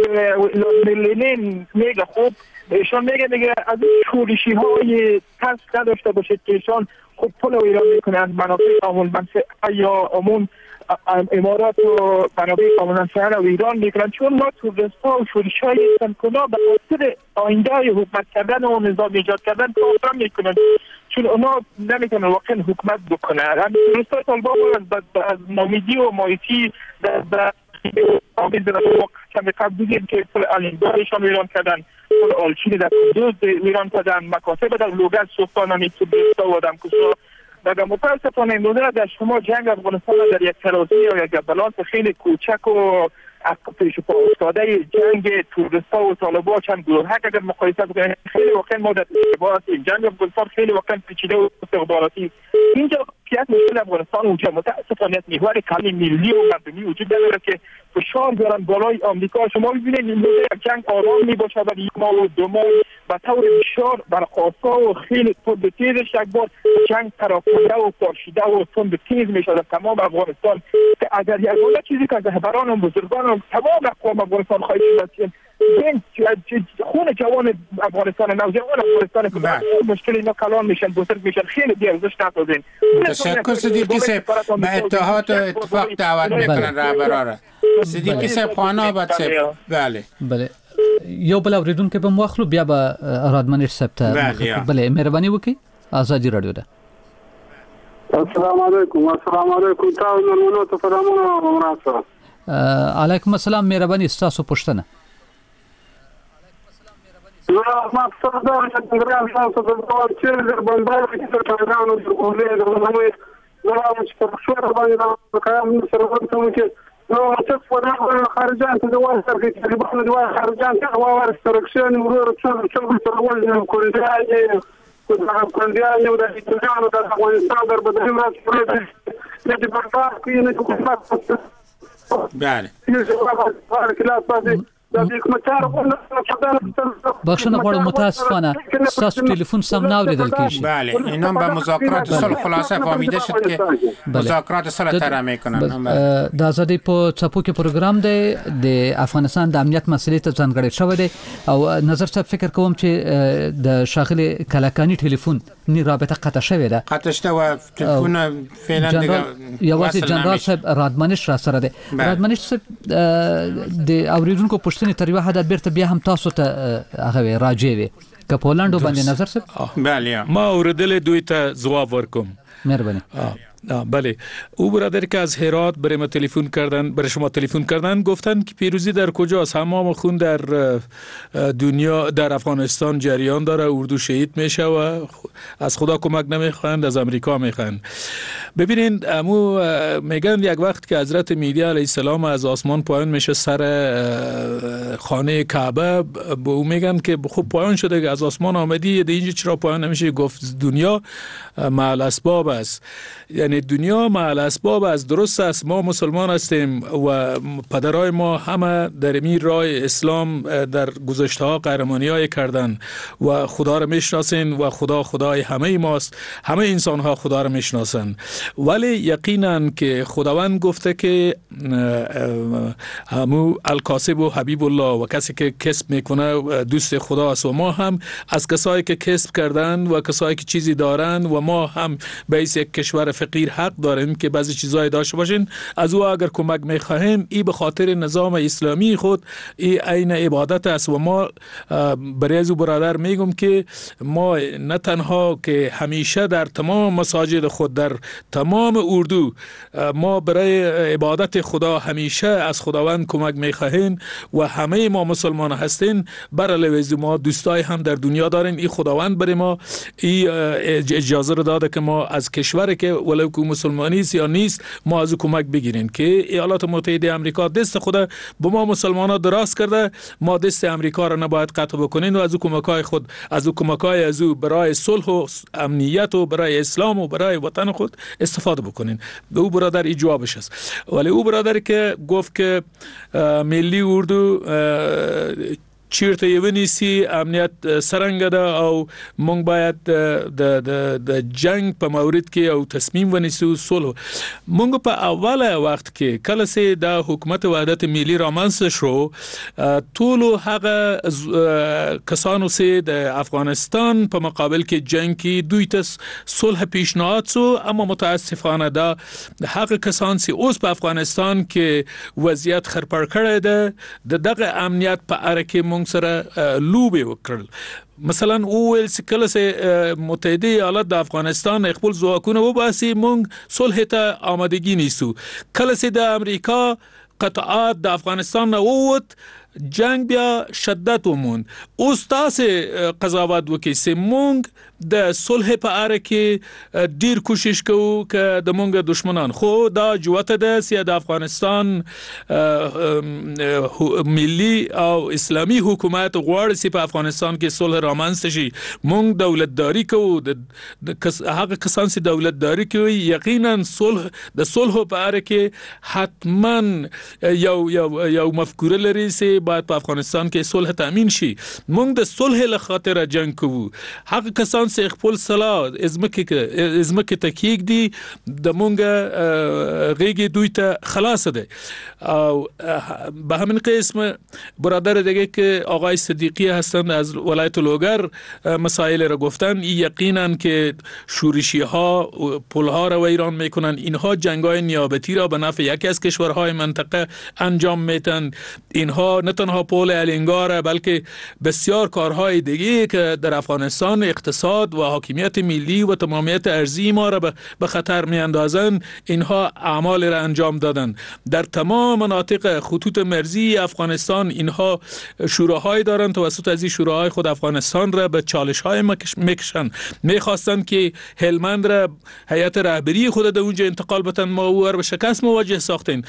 لنین میگه خوب ایشان میگه میگه از شورشی های ترس نداشته باشید که ایشان خوب پول و ایران میکنه از منافع آمون منفعه یا آمون امارات و منابع کاملا سهل و ایران میکنن چون ما تورستا و شورش های سنکونا به خاطر آینده حکومت کردن و نظام ایجاد کردن کار میکنن چون اونا نمیتونن واقعا حکومت بکنن هم تورستا طالبان از نامیدی و مایتی در آمیز در کمی قبل دیدیم که پل علمدارشان ایران کردن پل آلچین در کندوز ایران کردن مکاسب در لوگر سلطان همی تورستا و آدم کسا در متاسفانه امروزه در شما جنگ افغانستان در یک ترازی یا یک بالانس خیلی کوچک و پیش پا افتاده جنگ تورستا و طالبان چند گروه هک اگر مقایسه بکنید خیلی واقعا ما در اشتباه هستیم جنگ افغانستان خیلی واقعا پیچیده و استخباراتی اینجا یک مشکل افغانستان اونجا متاسفانه یک محور کمی ملی و مردمی وجود نداره که فشار بیارن بالای آمریکا شما ببینید امروزه یک جنگ آرام میباشه و یک ماه و دو ماه به طور بسیار برخواسته و خیلی تند تیزش یک بار جنگ پراکنده و پاشیده و تند تیز میشه در تمام افغانستان که اگر یگانه چیزی که رهبران و بزرگان و تمام اقوام افغانستان خواهید شد بین خون جوان افغانستان نوجوان افغانستان که مشکل اینا کلان میشن بزرگ میشن خیلی بیارزش نسازین تشکر صدیقی صاحب به اتحاد و اتفاق دعوت میکنن رهبرا را صدیقی صاحب خانه آباد صاحب بله بله یو بل اوریدونکو به مواخلو بیا به رادمنش صاحب ته بله مهرباني وکړئ ازادي رادیو ده السلام علیکم السلام علیکم تاسو نو ته سلامونه وراسره علیکم السلام مهرباني تاسو پوښتنه نو ما څه دا چې ګرام تاسو د ډول چې د بندر کې څه کارانو د کولې د نوې نو چې په څو باندې دا کارونه سره ورته چې نو څه په دغه خارجان ته د واسطه کې چې په دغه خارجان ته واره سترکشن ورور څو څو سره ولې کولې دا کندیان یو د ایتالانو د افغانستان در بدریم راځي چې د بازار کې نه کوم بله بخشنه غواړم متاسفانه تاسو ټلیفون سم نه اوریدل کیږي بله اینا به مذاکرات صلح خلاصه فهمیده شد که مذاکرات صلح طرح میکنن د ازادي په چپو کې پروګرام دی د افغانستان د امنیت مسلې ته ځانګړی شوی دی او نظر څه فکر کوم چې د شاغلي کلاکانی ټلیفون نی رابطه قطع شوی ده قطع شته و ټلیفون فعلا دیگه یوازې جنرال صاحب رادمنش را سره دی رادمنش صاحب د اوریدونکو پښتني تر یو حد بیرته بیا هم تاسو ته هغه راځي وي که پولند باندې نظر صاحب بله ما اوریدل دوی ته جواب ورکوم مهربانی بله او برادر که از هرات برای ما تلفن کردن برای شما تلفن کردن گفتن که پیروزی در کجاست تمام خون در دنیا در افغانستان جریان داره اردو شهید میشه و از خدا کمک نمیخواند از امریکا میخواند ببینید امو میگن یک وقت که حضرت مهدی علیه السلام از آسمان پایان میشه سر خانه کعبه به او میگن که خوب پایان شده که از آسمان آمدی اینجا چرا پایان نمیشه گفت دنیا مع الاسباب است یعنی یعنی دنیا مع اسباب از درست است، ما مسلمان هستیم و پدرای ما همه در این راه اسلام در گذشته ها قهرمانی های کردن و خدا را میشناسین و خدا خدای همه ماست، همه انسان ها خدا را میشناسن. ولی یقینا که خداوند گفته که همو الکاسب و حبیب الله و کسی که کسب میکنه دوست خداست و ما هم از کسایی که کسب کردن و کسایی که چیزی دارن و ما هم به ایس یک کشور فقیر حق داریم که بعضی چیزای داشته باشین، از او اگر کمک میخواهیم ای به خاطر نظام اسلامی خود ای عین عبادت است و ما برای از او برادر میگم که ما نه تنها که همیشه در تمام مساجد خود در تمام اردو ما برای عبادت خدا همیشه از خداوند کمک میخواهیم و همه ما مسلمان هستین، برعلاوه ما دوستای هم در دنیا دارین. این خداوند برای ما ای اجازه رو داده که ما از کشوری که ولو که مسلمانی است یا نیست ما از کمک بگیریم که ایالات متحده آمریکا دست خود به ما مسلمانان دراز کرده، ما دست آمریکا را نباید قطع بکنیم و از کمکای خود از کمکای از او برای صلح و امنیت و برای اسلام و برای وطن خود استفاده بکنین. به او برادر ای جوابش است. ولی او برادر که گفت که ملی اردو چیرته یونیسی امنیت سرنگ ده او مونږ باید د جنگ په مورد کې او تصمیم ونیسو صلح. مونږ په اوله وخت کې کله چې د حکومت وحدت ملی رامنځته شو، ټول هغه کسانو چې د افغانستان په مقابل کې جنگ کې دوی ته صلح پیشنهاد شو، اما متاسفانه دا هغه کسان چې اوس په افغانستان کې وضعیت خرپړ کړی ده د دغه امنیت په اړه کې سره لوبه وکړل. مثلا اول کله سه متحده ایالات د افغانستان خپل ځواکونه وباسي، مونږ صلح ته آمادگی نیسو. کله سه د امریکا قطعات د افغانستان نه ووت، جنگ بیا شدت ومون. اوس تاسو قضاوت وکړئ چې مونږ د صلح په اړه کې ډیر کوشش کوو که د مونږ دشمنان، خو دا جوته ده چې د افغانستان ملی او اسلامی حکومت غواړي چې په افغانستان کې صلح رامنځته شي. مونږ دولتداری کوو، د هغه کسان چې دولتداری کوي یقینا صلح د صلح په اړه کې حتما یو یو یو مفکوره لري چې باید په افغانستان کې صلح تامین شي. مونږ د صلح له خاطر جنگ کوو. هغه کسان چې خپل صلاح ازمکه ازمکه تکیک دي د مونږ غیږ دوی ته خلاص ده. او به همین قسم برادر دیگه که آقای صدیقی هستند از ولایت لوگر مسائل را گفتن، یقینا که شورشی ها پل ها را ویران میکنن. اینها جنگ های نیابتی را به نفع یکی از کشورهای منطقه انجام میتن. اینها نه تنها پل الینگار بلکه بسیار کارهای دیگه که در افغانستان اقتصاد و حاکمیت ملی و تمامیت ارضی ما را به خطر میاندازند، اینها اعمال را انجام دادن. در تمام مناطق خطوط مرزی افغانستان اینها شوراهای دارند، توسط از این شوراهای خود افغانستان را به چالش‌های میکشن. میخواستند که هلمند را هیئت رهبری خود در اونجا انتقال بدن، ما او به شکست مواجه ساختیم.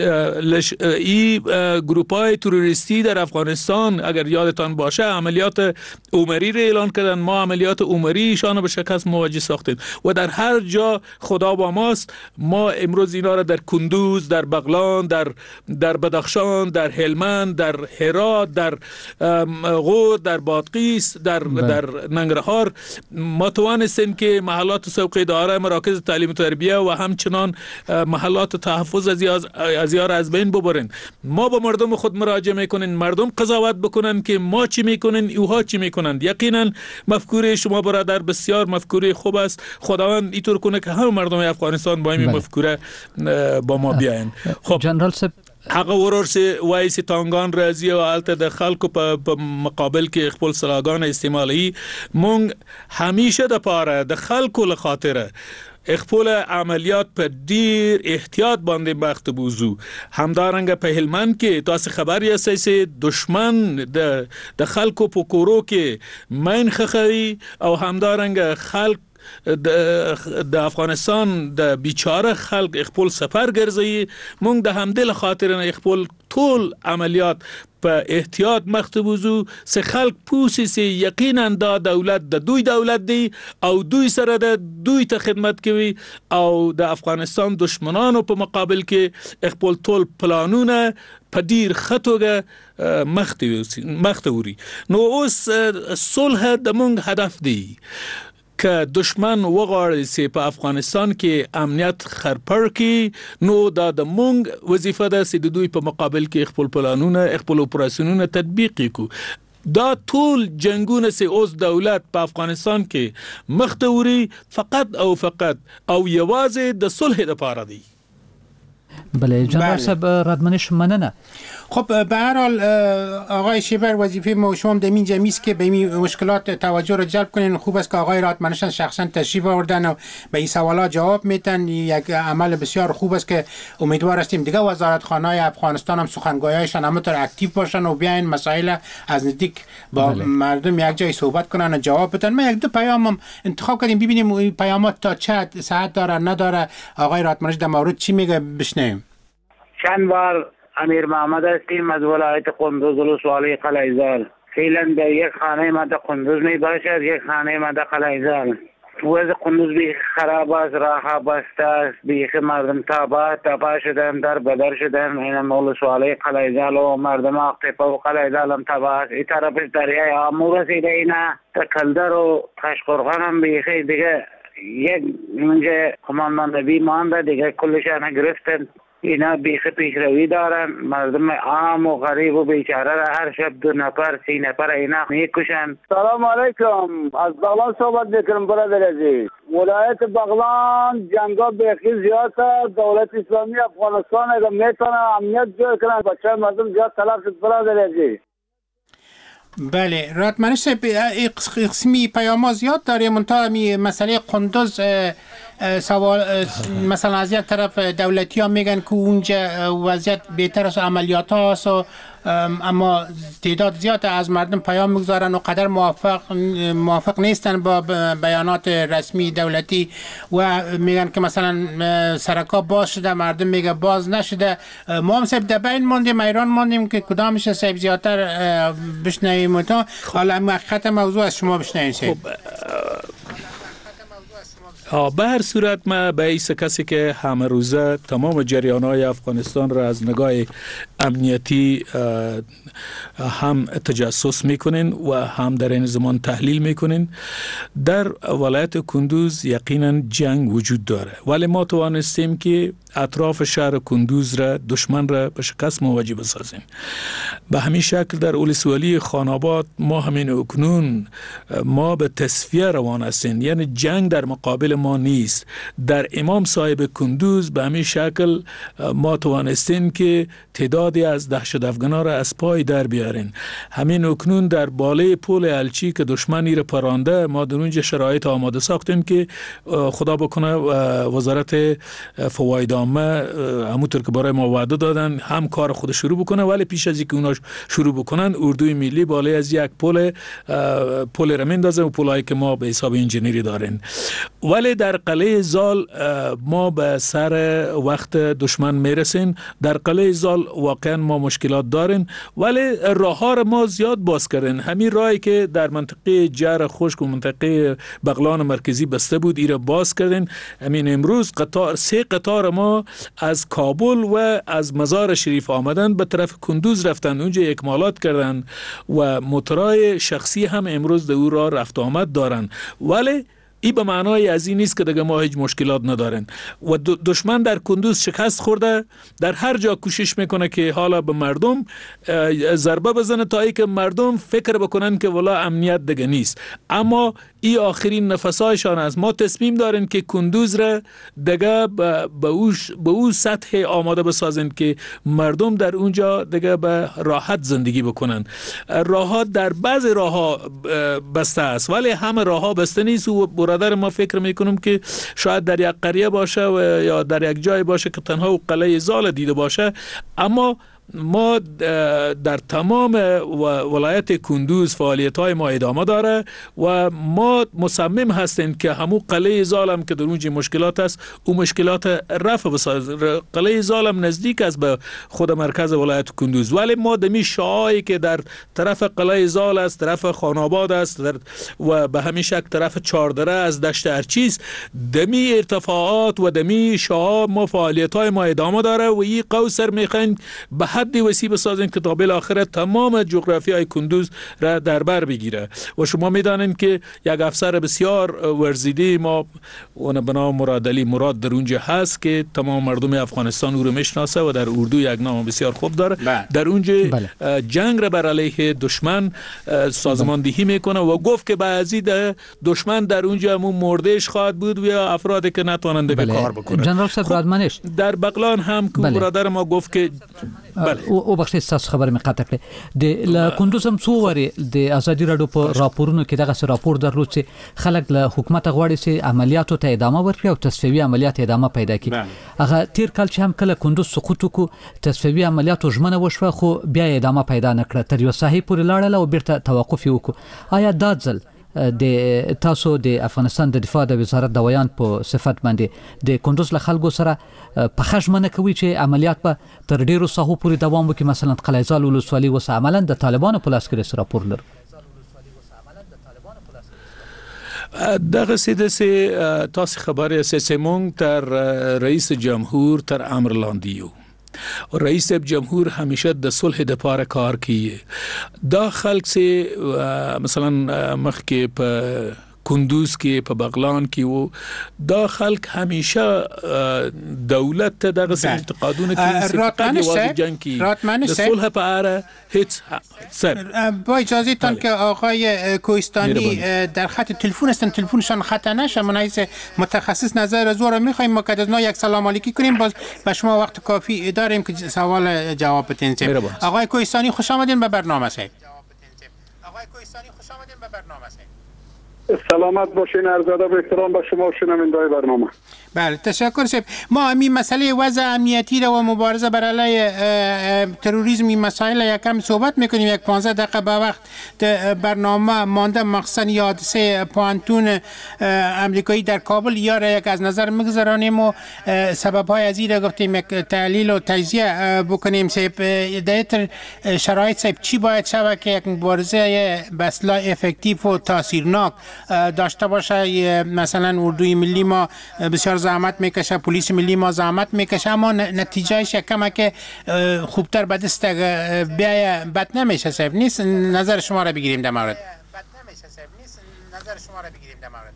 این گروپ‌های تروریستی در افغانستان اگر یادتان باشه عملیات عمری را اعلان کردن، ما عملیات عمری ایشان به شکست مواجه ساختیم و در هر جا خدا با ماست. ما امروز اینا را در کندوز، در بغلان، در در بدخشان، در هلمند، در هرات، در غور، در بادغیس، در در ننگرهار ما توانستیم که محلات سوق اداره، مراکز تعلیم و تربیه و همچنان محلات تحفظ از از یار از بین ببرین. ما با مردم خود مراجعه میکنین، مردم قضاوت بکنن که ما چی میکنین، اوها چی میکنن. یقینا مفکوره شما برادر بسیار مفکوره خوب است. خداوند اینطور کنه که همه مردم افغانستان با این مفکوره با ما بیاین. خب جنرال صاحب هغه ورور سي وای سي تانگان راځي او الته د خلکو په مقابل کې خپل سلاګان استعمالي. مونږ همیشه د پاره د خلکو له خاطره خپل عملیات په ډیر احتیاط باندې وخت بوزو. همدارنګ په هلمند کې تاسو خبر یاست چې دشمن د د خلکو په کورو کې مین خخري او همدارنګ خلک د افغانستان د بیچاره خلک خپل سفر ګرځي. مونږ د همدل خاطر نه خپل ټول عملیات په احتیاط مخته وزو سه خلق پوسی سه یقینا دا دولت د دوی دولت دی او دوی سره د دوی ته خدمت کوي او د افغانستان دشمنانو په مقابل کې خپل ټول پلانونه په ډیر خطوګه مخته وری. نو اوس صلح د مونږ هدف دی که دشمن وغواړي چې په افغانستان کې امنیت خرپړ کړي نو دا د مونږ وظیفه ده چې د دوی په مقابل کې خپل پلانونه خپل اپراسیونونه تطبیق کړو. دا ټول جنگونه چې اوس دولت په افغانستان کې مختوري فقط او فقط او یوازې د صلح لپاره دی. بله جنرال صاحب رادمنش مننه. خب به هر حال آقای شیبر وظیفه ما شما در اینجا میست که به این مشکلات توجه رو جلب کنین. خوب است که آقای رادمنش شخصا تشریف آوردن و به این سوالات جواب میتن. یک عمل بسیار خوب است که امیدوار هستیم دیگه وزارتخانه‌های افغانستان هم سخنگویایشان همونطور اکتیو باشن و بیاین مسائل از نزدیک با بله. مردم یک جای صحبت کنن و جواب بدن. ما یک دو پیام هم انتخاب کردیم ببینیم این پیامات تا چه ساعت داره نداره. آقای رادمنش در مورد چی میگه بشنویم. چند بار امیر محمد هستیم از ولایت قندوز ولسوالی قلعه‌زال. فعلا در یک خانه ما در قندوز می باشد، یک خانه ما در قلعه‌زال. وضع قندوز بیخ خراب است، راه بسته است، بیخ مردم تابا تابا شدن، در بدر شدن. این ولسوالی قلعه‌زال و مردم اقتفا و قلعه‌زال هم تابا است. این طرفش دریای آمو رسیده اینا تا کلدر و تاشقرغان هم بیخی دیگه یک منجه کماندان نبی مانده دیگه کلشان گرفتن. اینا بیخ پیشروی دارن. مردم عام و غریب و بیچاره را هر شب دو نفر سی نفر اینا میکشن. سلام علیکم، از بغلان صحبت میکنم برادر عزیز. ولایت بغلان جنگا بیخی زیاد است. دولت اسلامی افغانستان اگر میتونه امنیت جور کنه بچه مردم زیاد تلف شد برادر عزیز. بله رادمنش صاحب قسمی پیام زیاد داره منتها می مسئله قندوز سوال مثلا از یک طرف دولتی ها میگن که اونجا وضعیت بهتر است و عملیات ها است و اما تعداد زیاد از مردم پیام میگذارن و قدر موافق موافق نیستن با بیانات رسمی دولتی و میگن که مثلا سرکا باز شده، مردم میگه باز نشده. ما هم صاحب دبین موندیم، ایران موندیم که کدامش صاحب زیادتر بشنویم و تا حالا خط موضوع از شما بشنویم صاحب. به هر صورت ما به ایسا کسی که همه روزه تمام جریان‌های افغانستان را از نگاه امنیتی هم تجسس میکنین و هم در این زمان تحلیل میکنین. در ولایت کندوز یقینا جنگ وجود داره ولی ما توانستیم که اطراف شهر کندوز را دشمن را به شکست مواجه بسازیم. به همین شکل در ولسوالی خاناباد ما همین اکنون ما به تصفیه روان هستیم، یعنی جنگ در مقابل ما نیست. در امام صاحب کندوز به همین شکل ما توانستیم که تعدادی از دهشت افغانا را از پای در بیارین. همین اکنون در بالای پل الچی که دشمنی را پرانده ما در اونجا شرایط آماده ساختیم که خدا بکنه وزارت فواید عامه همونطور که برای ما وعده دادن هم کار خود شروع بکنه، ولی پیش از اینکه اونا شروع بکنن اردوی ملی بالای از یک پل پل را میندازه و پلایی که ما به حساب انجینری داریم. ولی در قلعه زال ما به سر وقت دشمن میرسیم. در قلعه زال واقعا ما مشکلات داریم ولی راه ها را ما زیاد باز کردن. همین راهی که در منطقه جر خشک و منطقه بغلان مرکزی بسته بود ای را باز کردن. همین امروز قطار سه قطار ما از کابل و از مزار شریف آمدن به طرف کندوز رفتن، اونجا اکمالات کردن و موتورای شخصی هم امروز در او راه رفت آمد دارن. ولی این به معنای از این نیست که دیگه ما هیچ مشکلات ندارن و دشمن در کندوز شکست خورده. در هر جا کوشش میکنه که حالا به مردم ضربه بزنه تا ای که مردم فکر بکنن که والا امنیت دیگه نیست. اما این آخرین نفسایشان است. ما تصمیم داریم که کندوز را دیگه به او به او سطح آماده بسازن که مردم در اونجا دیگه به راحت زندگی بکنن. راه‌ها در بعض راه‌ها بسته است ولی همه راه‌ها بسته نیست و برادر ما فکر میکنم که شاید در یک قریه باشه و یا در یک جای باشه که تنها قلعه زال دیده باشه. اما ما در تمام ولایت کندوز فعالیت های ما ادامه داره و ما مصمم هستیم که همون قلعه زالم که در اونجا مشکلات است او مشکلات رفع بسازیم. قلعه زالم نزدیک است به خود مرکز ولایت کندوز، ولی ما دمی شاهایی که در طرف قلعه زال است، طرف خاناباد است در و به همین شکل طرف چاردره از دشت ارچیز، دمی ارتفاعات و دمی شاه ما فعالیت های ما ادامه داره و این قوسر میخواین به حد وسیع بسازیم که تا بالاخره تمام جغرافی های کندوز را در بر بگیره. و شما میدانید که یک افسر بسیار ورزیده ما اون به نام مراد علی مراد در اونجا هست که تمام مردم افغانستان او رو میشناسه و در اردو یک نام بسیار خوب داره. بله. در اونجا بله. جنگ را بر علیه دشمن سازماندهی میکنه و گفت که بعضی دشمن در اونجا همون مردهش خواهد بود و افرادی که نتوانند به کار بکنه. جنرال صاحب رادمنش در بغلان هم که بله. برادر ما گفت که بله او بخښه تاسو خبر می قطع کړه د ل کندوزم څو وری د ازادي رادیو په راپورونو کې دغه راپور درلود چې خلک له حکومت غواړي چې عملیاتو ته ادامه ورکړي او تصفیوي عملیات ادامه پیدا کړي. هغه تیر کال چې هم کله کندوز سقوط وکړو تصفیوي عملیاتو ژمنه وشوه خو بیا ادامه پیدا نه کړه، تر یو ساحې پورې لاړل او بیرته توقف وکړو. آیا دا ځل د تاسو د افغانستان د دفاع د وزارت د ویان په صفت باندې د کندوز له خلکو سره په خښمنه کوي چې عملیات به تر ډیرو ساحو پورې دوام وکړي؟ مثلا قلعه زال ولسوالي وس عملا د طالبانو په لاس کې راپور لري. دغه سیده سه تاسو خبره سه مونږ تر رئیس جمهور تر امر لاندیو و رئیس جمهور همیشه د صلح د پاره کار کیه. دا خلک سه مثلا مخ کې په کندوز کې په بغلان کې و دا خلک همیشه دولت ته دغه انتقادونه کوي راتمنش جنگ کی راتمنش صلح په اړه هیڅ سر با اجازه تان که آقای کوهستانی در خط تلفن هستن، تلفنشان خطا نشه. منایز متخصص نظر از او را میخوایم ما که از یک سلام علیکی کنیم، باز به شما وقت کافی داریم که سوال جواب بتین. آقای کوهستانی خوش آمدین به برنامه سید. آقای کوهستانی خوش آمدین به برنامه سید. سلامت باشین. عرض ادب و احترام به شما و شنونده‌های برنامه. بله تشکر سید. ما همین مسئله وضع امنیتی را و مبارزه بر علیه تروریسم این مسائل یکم صحبت میکنیم. یک پانزده دقیقه به وقت برنامه مانده، مخصوصا حادثه پانتون امریکایی در کابل یا را یک از نظر میگذرانیم و سبب‌های از این را گفتیم یک تحلیل و تجزیه بکنیم. سید در شرایط سید چی باید شود که یک مبارزه به اصطلاح افکتیو و تاثیرناک داشته باشه؟ مثلا اردوی ملی ما بسیار زحمت میکشه، پلیس ملی ما زحمت میکشه، اما نتیجهش کمه که خوبتر به دست بیای بد نمیشه. صاحب نیست نظر شما را بگیریم در مورد بد نمیشه. صاحب نیست نظر شما را بگیریم در مورد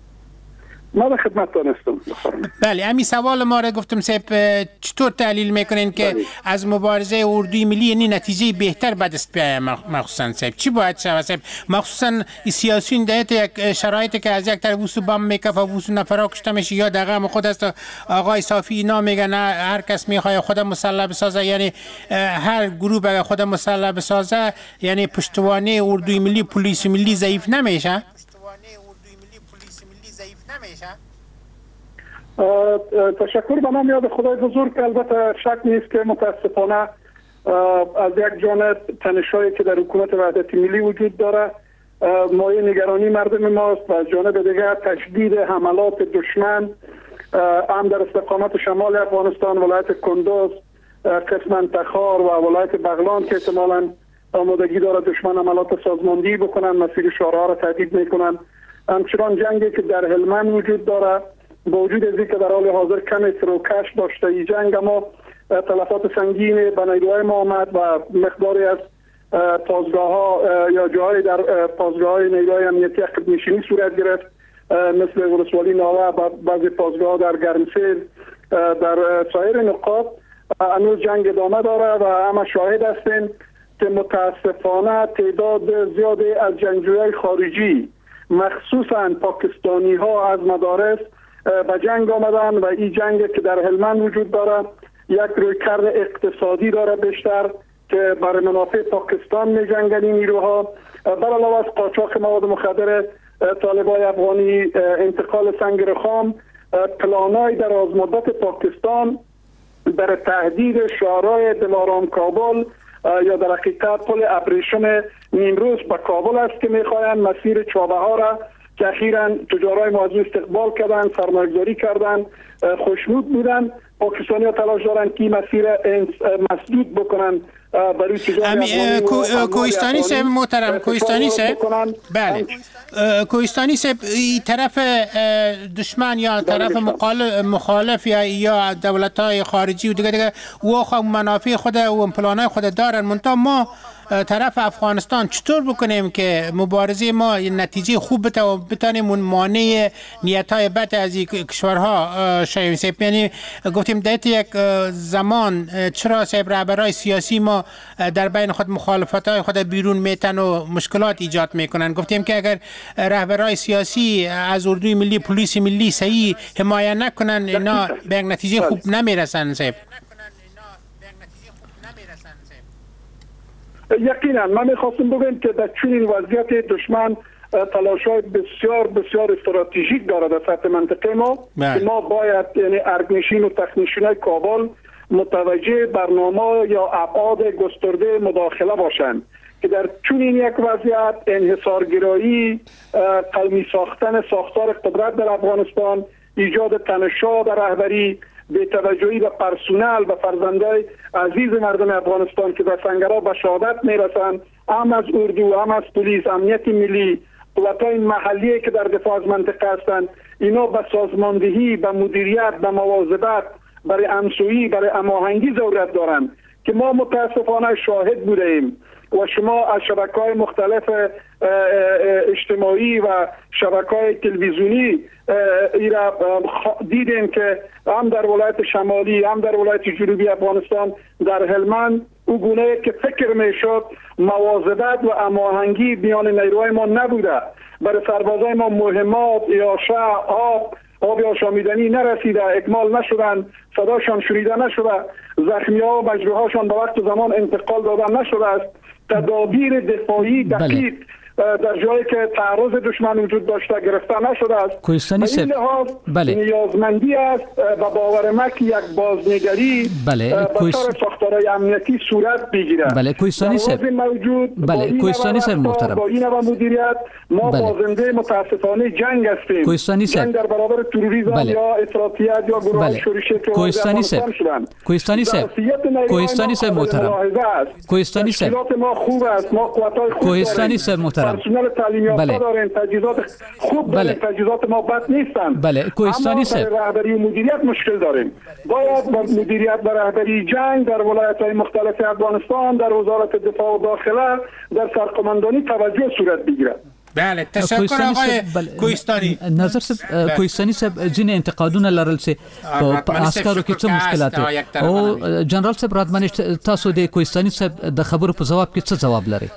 ما به خدمتتون هستم. بله همین سوال ما را گفتم صاحب چطور تحلیل میکنین که بله. از مبارزه اردوی ملی یعنی نتیجه بهتر به دست بیاید؟ مخصوصا صاحب چی باید شود صاحب؟ مخصوصا سیاسیون دهت یک شرایطی که از یک طرف وسو بم میکفه وسو نفرا کشته میشه یا دغه خود است. آقای صافی اینا میگن هر کس میخواد خود مسلح بسازه، یعنی هر گروه به خود مسلح بسازه یعنی پشتوانه اردوی ملی پلیس ملی ضعیف نمیشه. تشکر به نام یاد خدای بزرگ. البته شک نیست که متاسفانه از یک جانب تنش‌هایی که در حکومت وحدت ملی وجود داره مایه نگرانی مردم ماست و از جانب دیگر تشدید حملات دشمن هم در استقامت شمال افغانستان، ولایت کندوز، قسم تخار و ولایت بغلان که احتمالاً آمادگی داره دشمن عملیات سازماندهی بکنن، مسیر شهرها را تهدید میکنن. همچنان جنگی که در هلمند وجود داره با وجود از اینکه در حال حاضر کم سروکش داشته این جنگ، اما تلفات سنگین به نیروهای ما آمد و مقداری از پاسگاه ها یا جاهای در پاسگاه های نیروهای امنیتی عقب نشینی صورت گرفت، مثل ولسوالی ناوه و بعضی پاسگاه ها در گرمسیر. در سایر نقاط هنوز جنگ ادامه داره و همه شاهد هستیم که متاسفانه تعداد زیادی از جنگجویان خارجی مخصوصا پاکستانی ها از مدارس به جنگ آمدن و این جنگ که در هلمند وجود داره یک رویکرد اقتصادی داره بیشتر که برای منافع پاکستان می جنگن این نیروها. بر علاوه از قاچاق مواد مخدر طالبای افغانی، انتقال سنگ رخام، پلانای در آزمادات پاکستان در تهدید شعارهای دلارام کابل یا در حقیقت پل ابریشم نیمروز به کابل است که میخواهند مسیر چابهار را که اخیراً تجارای ما از استقبال کردند، سرمایه‌گذاری کردند، خوشنود بودند. پاکستانی ها تلاش دارند که مسیر مسدود بکنن برای تجارت کوهستانی صاحب محترم، کوهستانی صاحب بله کوهستانی صاحب طرف دشمن یا طرف مخالف یا یا دولت‌های خارجی و دیگه دیگه و خب منافع خود و پلان‌های خود دارن، منتها ما طرف افغانستان چطور بکنیم که مبارزه ما نتیجه خوب بده و بتانیم اون مانع نیت‌های بد از این کشورها شویم؟ یعنی گفتیم در یک زمان چرا صاحب رهبرای سیاسی ما در بین خود مخالفت‌های خود بیرون میتن و مشکلات ایجاد میکنن؟ گفتیم که اگر رهبرای سیاسی از اردوی ملی، پلیس ملی صحیح حمایت نکنن اینا به یک نتیجه خوب نمیرسن صاحب. یقینا من میخواستم بگم که در چنین وضعیت دشمن تلاش‌های بسیار بسیار استراتژیک دارد در سطح منطقه ما که ما باید یعنی ارگنشین و تکنیشنای کابل متوجه برنامه یا ابعاد گسترده مداخله باشند که در چنین یک وضعیت انحصارگرایی، قومی ساختن ساختار قدرت در افغانستان، ایجاد تنش‌ها در رهبری، بی‌توجهی به پرسونل و فرزندای عزیز مردم افغانستان که در سنگرها به شهادت میرسند، هم از اردو، هم از پلیس، امنیت ملی، قوت‌های محلی که در دفاع از منطقه هستند، اینا به سازماندهی، به مدیریت، به مواظبت، برای همسویی، برای هماهنگی ضرورت دارند که ما متاسفانه شاهد بودیم و شما از شبکه‌های مختلف اجتماعی و شبکه‌های تلویزیونی ایرا دیدیم که هم در ولایت شمالی هم در ولایت جنوبی افغانستان در هلمند او گونه که فکر میشد مواظبت و هماهنگی میان نیروهای ما نبوده، برای سربازای ما مهمات یا شاه آب آب آشامیدنی نرسیده، اکمال نشدن، صداشان شنیده نشده، زخمی‌ها و مجروحاشان به وقت و زمان انتقال دادن نشده است. تدابیر دفاعی دقیق در جایی که تعرض دشمن وجود داشته گرفته نشده است. کوهستانی صاحب بله نیازمندی است و باور ما که یک بازنگری بله کوهست... به طور ساختارهای امنیتی صورت بگیرد. بله کوهستانی صاحب موجود بله کوهستانی صاحب محترم با این و مدیریت ما بله. بازنده متاسفانه جنگ هستیم. کوهستانی صاحب جنگ در برابر تروریسم بله. یا افراطیت یا گروه بله. شورشی که کوهستانی صاحب کوهستانی صاحب کوهستانی صاحب محترم کوهستانی صاحب ما خوب است، ما قوت‌های خوب کوهستانی صاحب محترم پرسنل تعلیم یافته بله. دارن، تجهیزات خوب دارن، بله. تجهیزات ما بد نیستن. بله کوهستانی صاحب رهبری و مدیریت مشکل داریم. باید با مدیریت و رهبری جنگ در ولایت‌های مختلف افغانستان، در وزارت دفاع و داخله، در سرقماندانی توجه صورت بگیرد. بله تشکر آقای کوهستانی. نظر صاحب کوهستانی صاحب ځینې انتقادونه لرل چې په عسکرو کې څه مشکلات او جنرال صاحب راتمنش تاسو د کوهستانی صاحب د خبرو په جواب کې څه جواب لري؟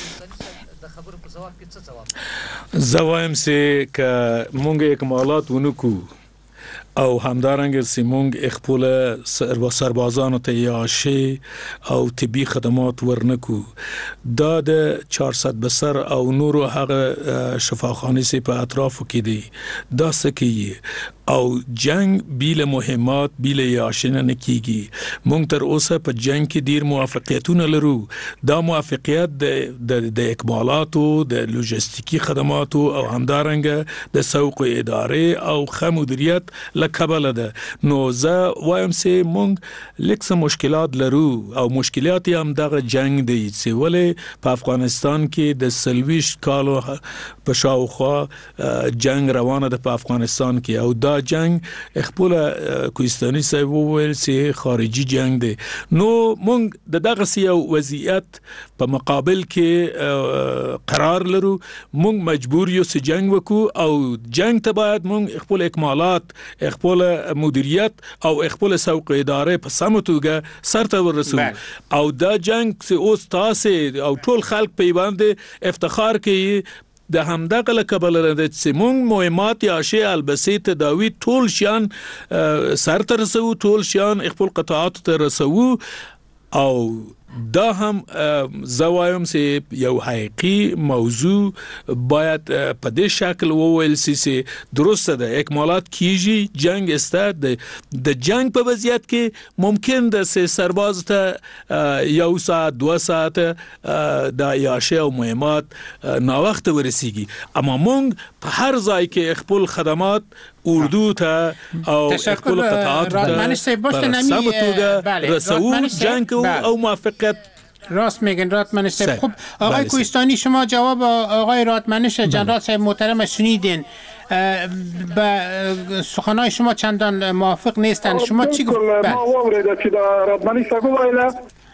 زوایم سه که مونږ اکمالات ونکو او همدارنګ سیمونګ خپل سربازانو ته یاشي او طبي خدمات ورنکو دا د چهارصد بسر او نورو هغه شفاخانه سي په اطرافو کې دي دا سکی او جنگ بیل مهمات بیل یاشنه نکیږي مونږ تر اوسه په جنگ کې ډیر موافقتونه لرو دا موافقت د د اکمالاتو د لوجستیکی خدماتو او همدارنګ د سوق ادارې او خمودریت لکبل ده نو زه وایم سه مونږ لکه مشکلات لرو او مشکلات هم دغه جنگ دی چې ولې په افغانستان کې د سلويش کالو په شاوخوا جنگ روانه ده په افغانستان کې او دا جنگ خپل کوهستاني صاحب وویل چې خارجي جنگ دی نو مونږ د دغه سیو وضعیت په مقابل کې قرار لرو مونږ مجبور یو چې جنگ وکړو او جنگ ته باید مونږ خپل اکمالات خپل مدیریت او خپل سوق ادارې په سمه توګه سرته ورسو او دا جنگ چې اوس تاسو او ټول خلک په باندې افتخار کوي د همدغه لکبل د سیمون مهمات یا شی البسی تداوی ټول شان سرته رسو ټول شان خپل قطاعات ته رسو او دا هم زوایم سه یو حقیقی موضوع باید په دې شکل وویل سي درسته ده اکمالات کیږي جنگ است د جنگ په وضعیت کې ممکن ده سه سرباز ته یو ساعت دو ساعت د یاشه او مهمات نا وخت ورسیږي اما مونږ په هر ځای کې خپل خدمات اردو ته او خپل قطعات ته بله رسول جنگ او موافقت راست میگن راتمنش صاحب. خب آقای کوهستانی شما جواب آقای راتمنش جنرال صاحب محترم شنیدین با سخنهای شما چندان موافق نیستن شما چی گفت؟ ما وامریده که راتمنش صاحب ویله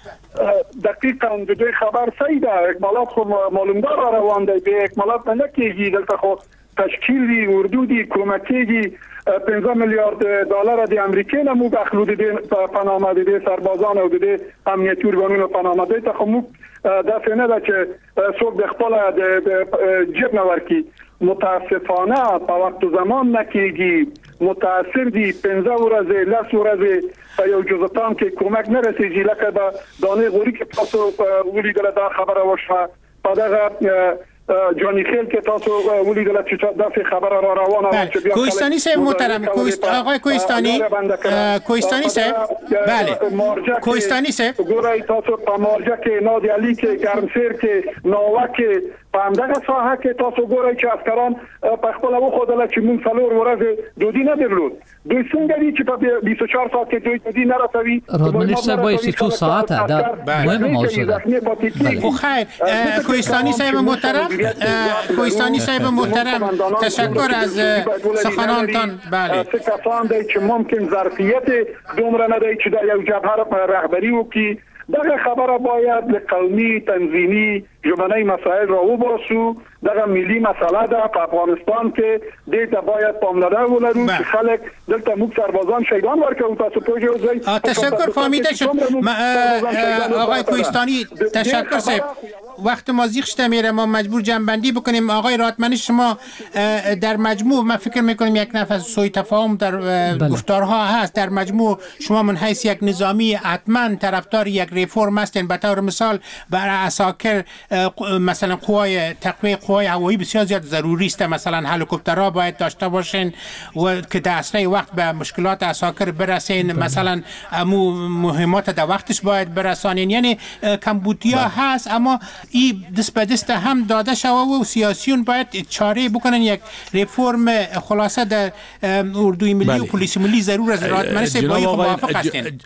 دقیقا دوی خبر سیده اکمالات خود معلومدار روان ده به اکمالات نکیگی دلتا خود تشکیلی اردو دی کمکی دی پنځه میلیارد دلار د امریکای نه مو بخلود دي په نامه دي سربازان او د امنیتي ارګانونو په نامه دي ته خو دا څنګه ده چې څوک د خپل د جیب نه ورکی متاسفانه په وخت زمان نکېږي متاثر دي پنځه ورځې لس ورځې په یو جزتان کې کومک نه رسیږي لکه دا دانه غوري کې تاسو ولیدل دا خبره وشوه په دغه جانی خیل که تاسو ولیدل چې داسې خبره را روانه و چې بیا کوهستانی صاحب محترم آقای کوهستانی کوهستانی صاحب بله کوهستانی صاحب ګورئ تاسو په مارجه کې نادي علي کې ګرمسیر کې ناوه کې په همدغه ساحه کې تاسو ګورئ چې عسکران په خپل وښودل چې مونږ څلور ورځې دودي نه درلود دوی څنګه دي چې په بیست و چهار ساعت کې دوی دودي نه رسوي راتمنش صاحب وایي چې څو ساعته دا مهمه موضوع ده. خو خیر کوهستانی صاحب محترم کوهستانی صاحب محترم تشکر از سخنانتان. بله څه کسان دی چې ممکن ظرفیت دومره نه دی چې دا یو جبهه رهبری وکړي دغه خبره باید له قومي تنظیمي ژبنی مسائل را وباسو دغه ملي مسله ده په افغانستان کې دې ته باید پاملرنه ولرو چې خلک دلته موږ سربازان شهیدان ورکوو تاسو پوهیږئ. تشکر فهمیده شد آقای کوهستانی تشکر صاحب. وقت ما زیغ شده میره ما مجبور جنبندی بکنیم. آقای راتمنش شما در مجموع من فکر میکنم یک نفس سوء تفاهم در بله. گفتارها هست در مجموع شما من حیث یک نظامی حتما طرفدار یک ریفورم هستین. به طور مثال برای عساکر مثلا قوای تقویه قوای هوایی بسیار زیاد ضروری است. مثلا هلیکوپترها باید داشته باشین و که در اصلی وقت به مشکلات عساکر برسین بله. مثلا امو مهمات در وقتش باید برسانین. یعنی کمبودیا بله. هست اما این دست به دست هم داده شده و سیاسیون باید چاره بکنن یک ریفورم خلاصه در اردوی ملی بله. و پلیس ملی ضرور از راتمنش با این موافق هستین.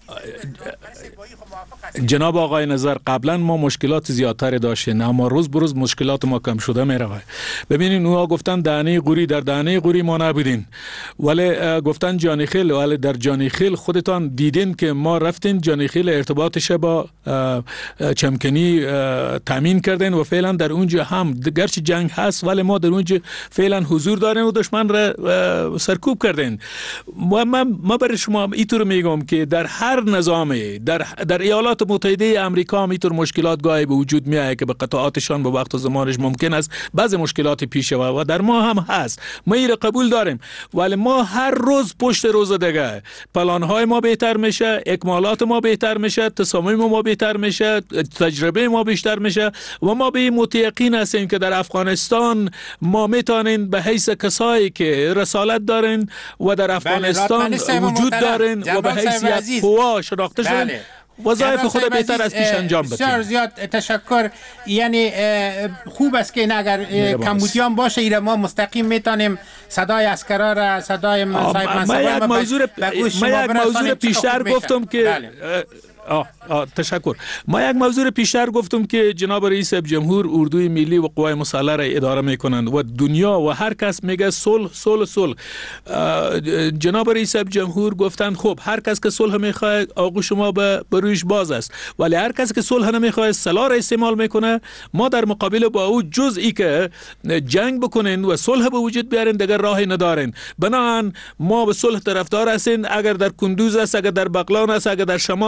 جناب آقای نظر قبلا ما مشکلات زیادتر داشتیم اما روز بروز مشکلات ما کم شده می روه. ببینین اوها گفتن دهنه قوری در دهنه قوری ما نبودین ولی گفتن جانیخیل ولی در جانیخیل خودتان دیدین که ما رفتین جانیخیل ارتباطش با چمکنی تامین کردین و فعلا در اونجا هم گرچه جنگ هست ولی ما در اونجا فعلا حضور داریم و دشمن را سرکوب کردین. و من ما برای شما اینطور میگم که در هر نظامی در در ایالات متحده آمریکا هم اینطور مشکلات گاهی به وجود میاد که به قطعاتشان به وقت و زمانش ممکن است بعضی مشکلات پیش و و در ما هم هست. ما این را قبول داریم ولی ما هر روز پشت روز دیگه پلان‌های ما بهتر میشه اکمالات ما بهتر میشه تصامیم ما بهتر میشه تجربه ما بیشتر میشه و ما به این متیقین هستیم که در افغانستان ما میتونیم به حیث کسایی که رسالت دارن و در افغانستان وجود دارن و به حیث یک قوا شناخته شدن وظایف خود بهتر از پیش انجام بدیم. بسیار زیاد تشکر. یعنی خوب است که اگر کمبودیان باشه ایره ما مستقیم میتونیم صدای عسکرا را صدای صاحب منصبان ما موضوع ما یک موضوع پیشتر گفتم که بله. آه آه تشکر. ما یک موضوع پیشتر گفتم که جناب رئیس جمهور اردوی ملی و قوای مسلح را اداره میکنند و دنیا و هر کس میگه صلح صلح صلح. جناب رئیس جمهور گفتند خب هر کس که صلح میخواد آغوش شما به رویش باز است ولی هر کس که صلح نمیخواد سلاح را استعمال میکنه. ما در مقابل با او جز ای که جنگ بکنین و صلح به وجود بیارین دیگر راهی ندارین. بنابراین ما به صلح طرفدار هستیم. اگر در کندوز است اگر در بغلان است اگر در شمال است اگر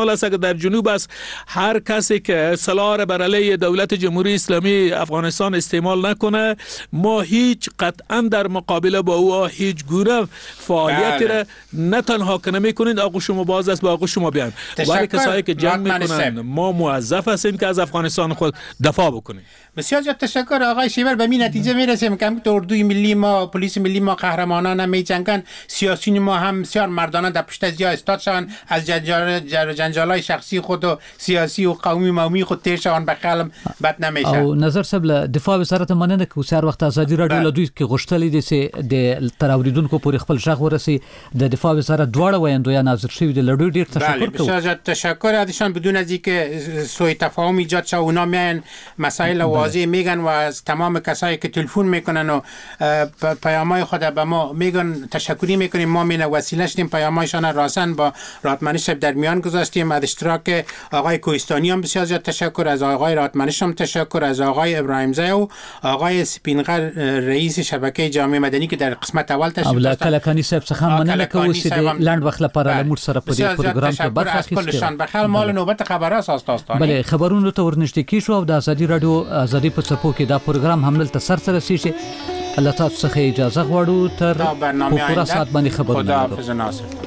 در جنوب است. هر کسی که سلاح را بر علیه دولت جمهوری اسلامی افغانستان استعمال نکنه، ما هیچ قطعا در مقابله با او هیچ گونه فعالیتی را نه تنها که نمی‌کنید آغوش شما باز است با آغوش شما بیان، ولی کسایی که جنگ میکنن ما موظف هستیم که از افغانستان خود دفاع بکنیم. بسیار زیاد تشکر آقای شیبر. به این نتیجه میرسیم که اردوی ملی ما، پلیس ملی ما قهرمانانه میجنگن، سیاسیون ما هم بسیار مردانه در پشت از جا استاد شوند، از جنجال جنجالای شخصی خود و سیاسی و قومی مومی خود تیر شوند، به خلم بد نمیشه. او نظر صاحب دفاع وزارت مننه که سر وخت ازادي رادیو له دوی کې غوښتلې دي چې د تراوریدونکو پورې خپل ژغ ورسي. د دفاع وزارت دواړه ویاندویان حاضر شوي دي. لړ ډیر تشکر کوم. بسیار زیاد تشکر ازشان. بدون از اینکه سوء تفاهم ایجاد شه، اونا میان مسائل واضح میگن و از تمام کسایی که تلفن میکنن و پیامای خود به ما میگن تشکری میکنیم. ما مینا وسیله شدیم پیامایشان راسن با راتمنی شب در میان گذاشتیم. از اشتراک آقای کوهستانی هم بسیار زیاد تشکر، از آقای راتمنی هم تشکر، از آقای ابراهیم زی و آقای سپینغر رئیس شبکه جامعه مدنی که در قسمت اول تشریف داشتند. کلکانی صاحب څخه مننه کوو چې د لاند وخت لپاره لمر سره په دې پروګرام کې برخه اخیستل. بخیر مال نوبت خبر اساس تاسو. بله خبرونو ته ورنږدې کیشو او د ازادي رادیو ازادي په څپو کې دا پروګرام هم دلته سر ته رسیږي. الله تاسو څخه اجازه غواړو تر په پوره ساعت باندې خبرونه. خدا حافظ ناصر.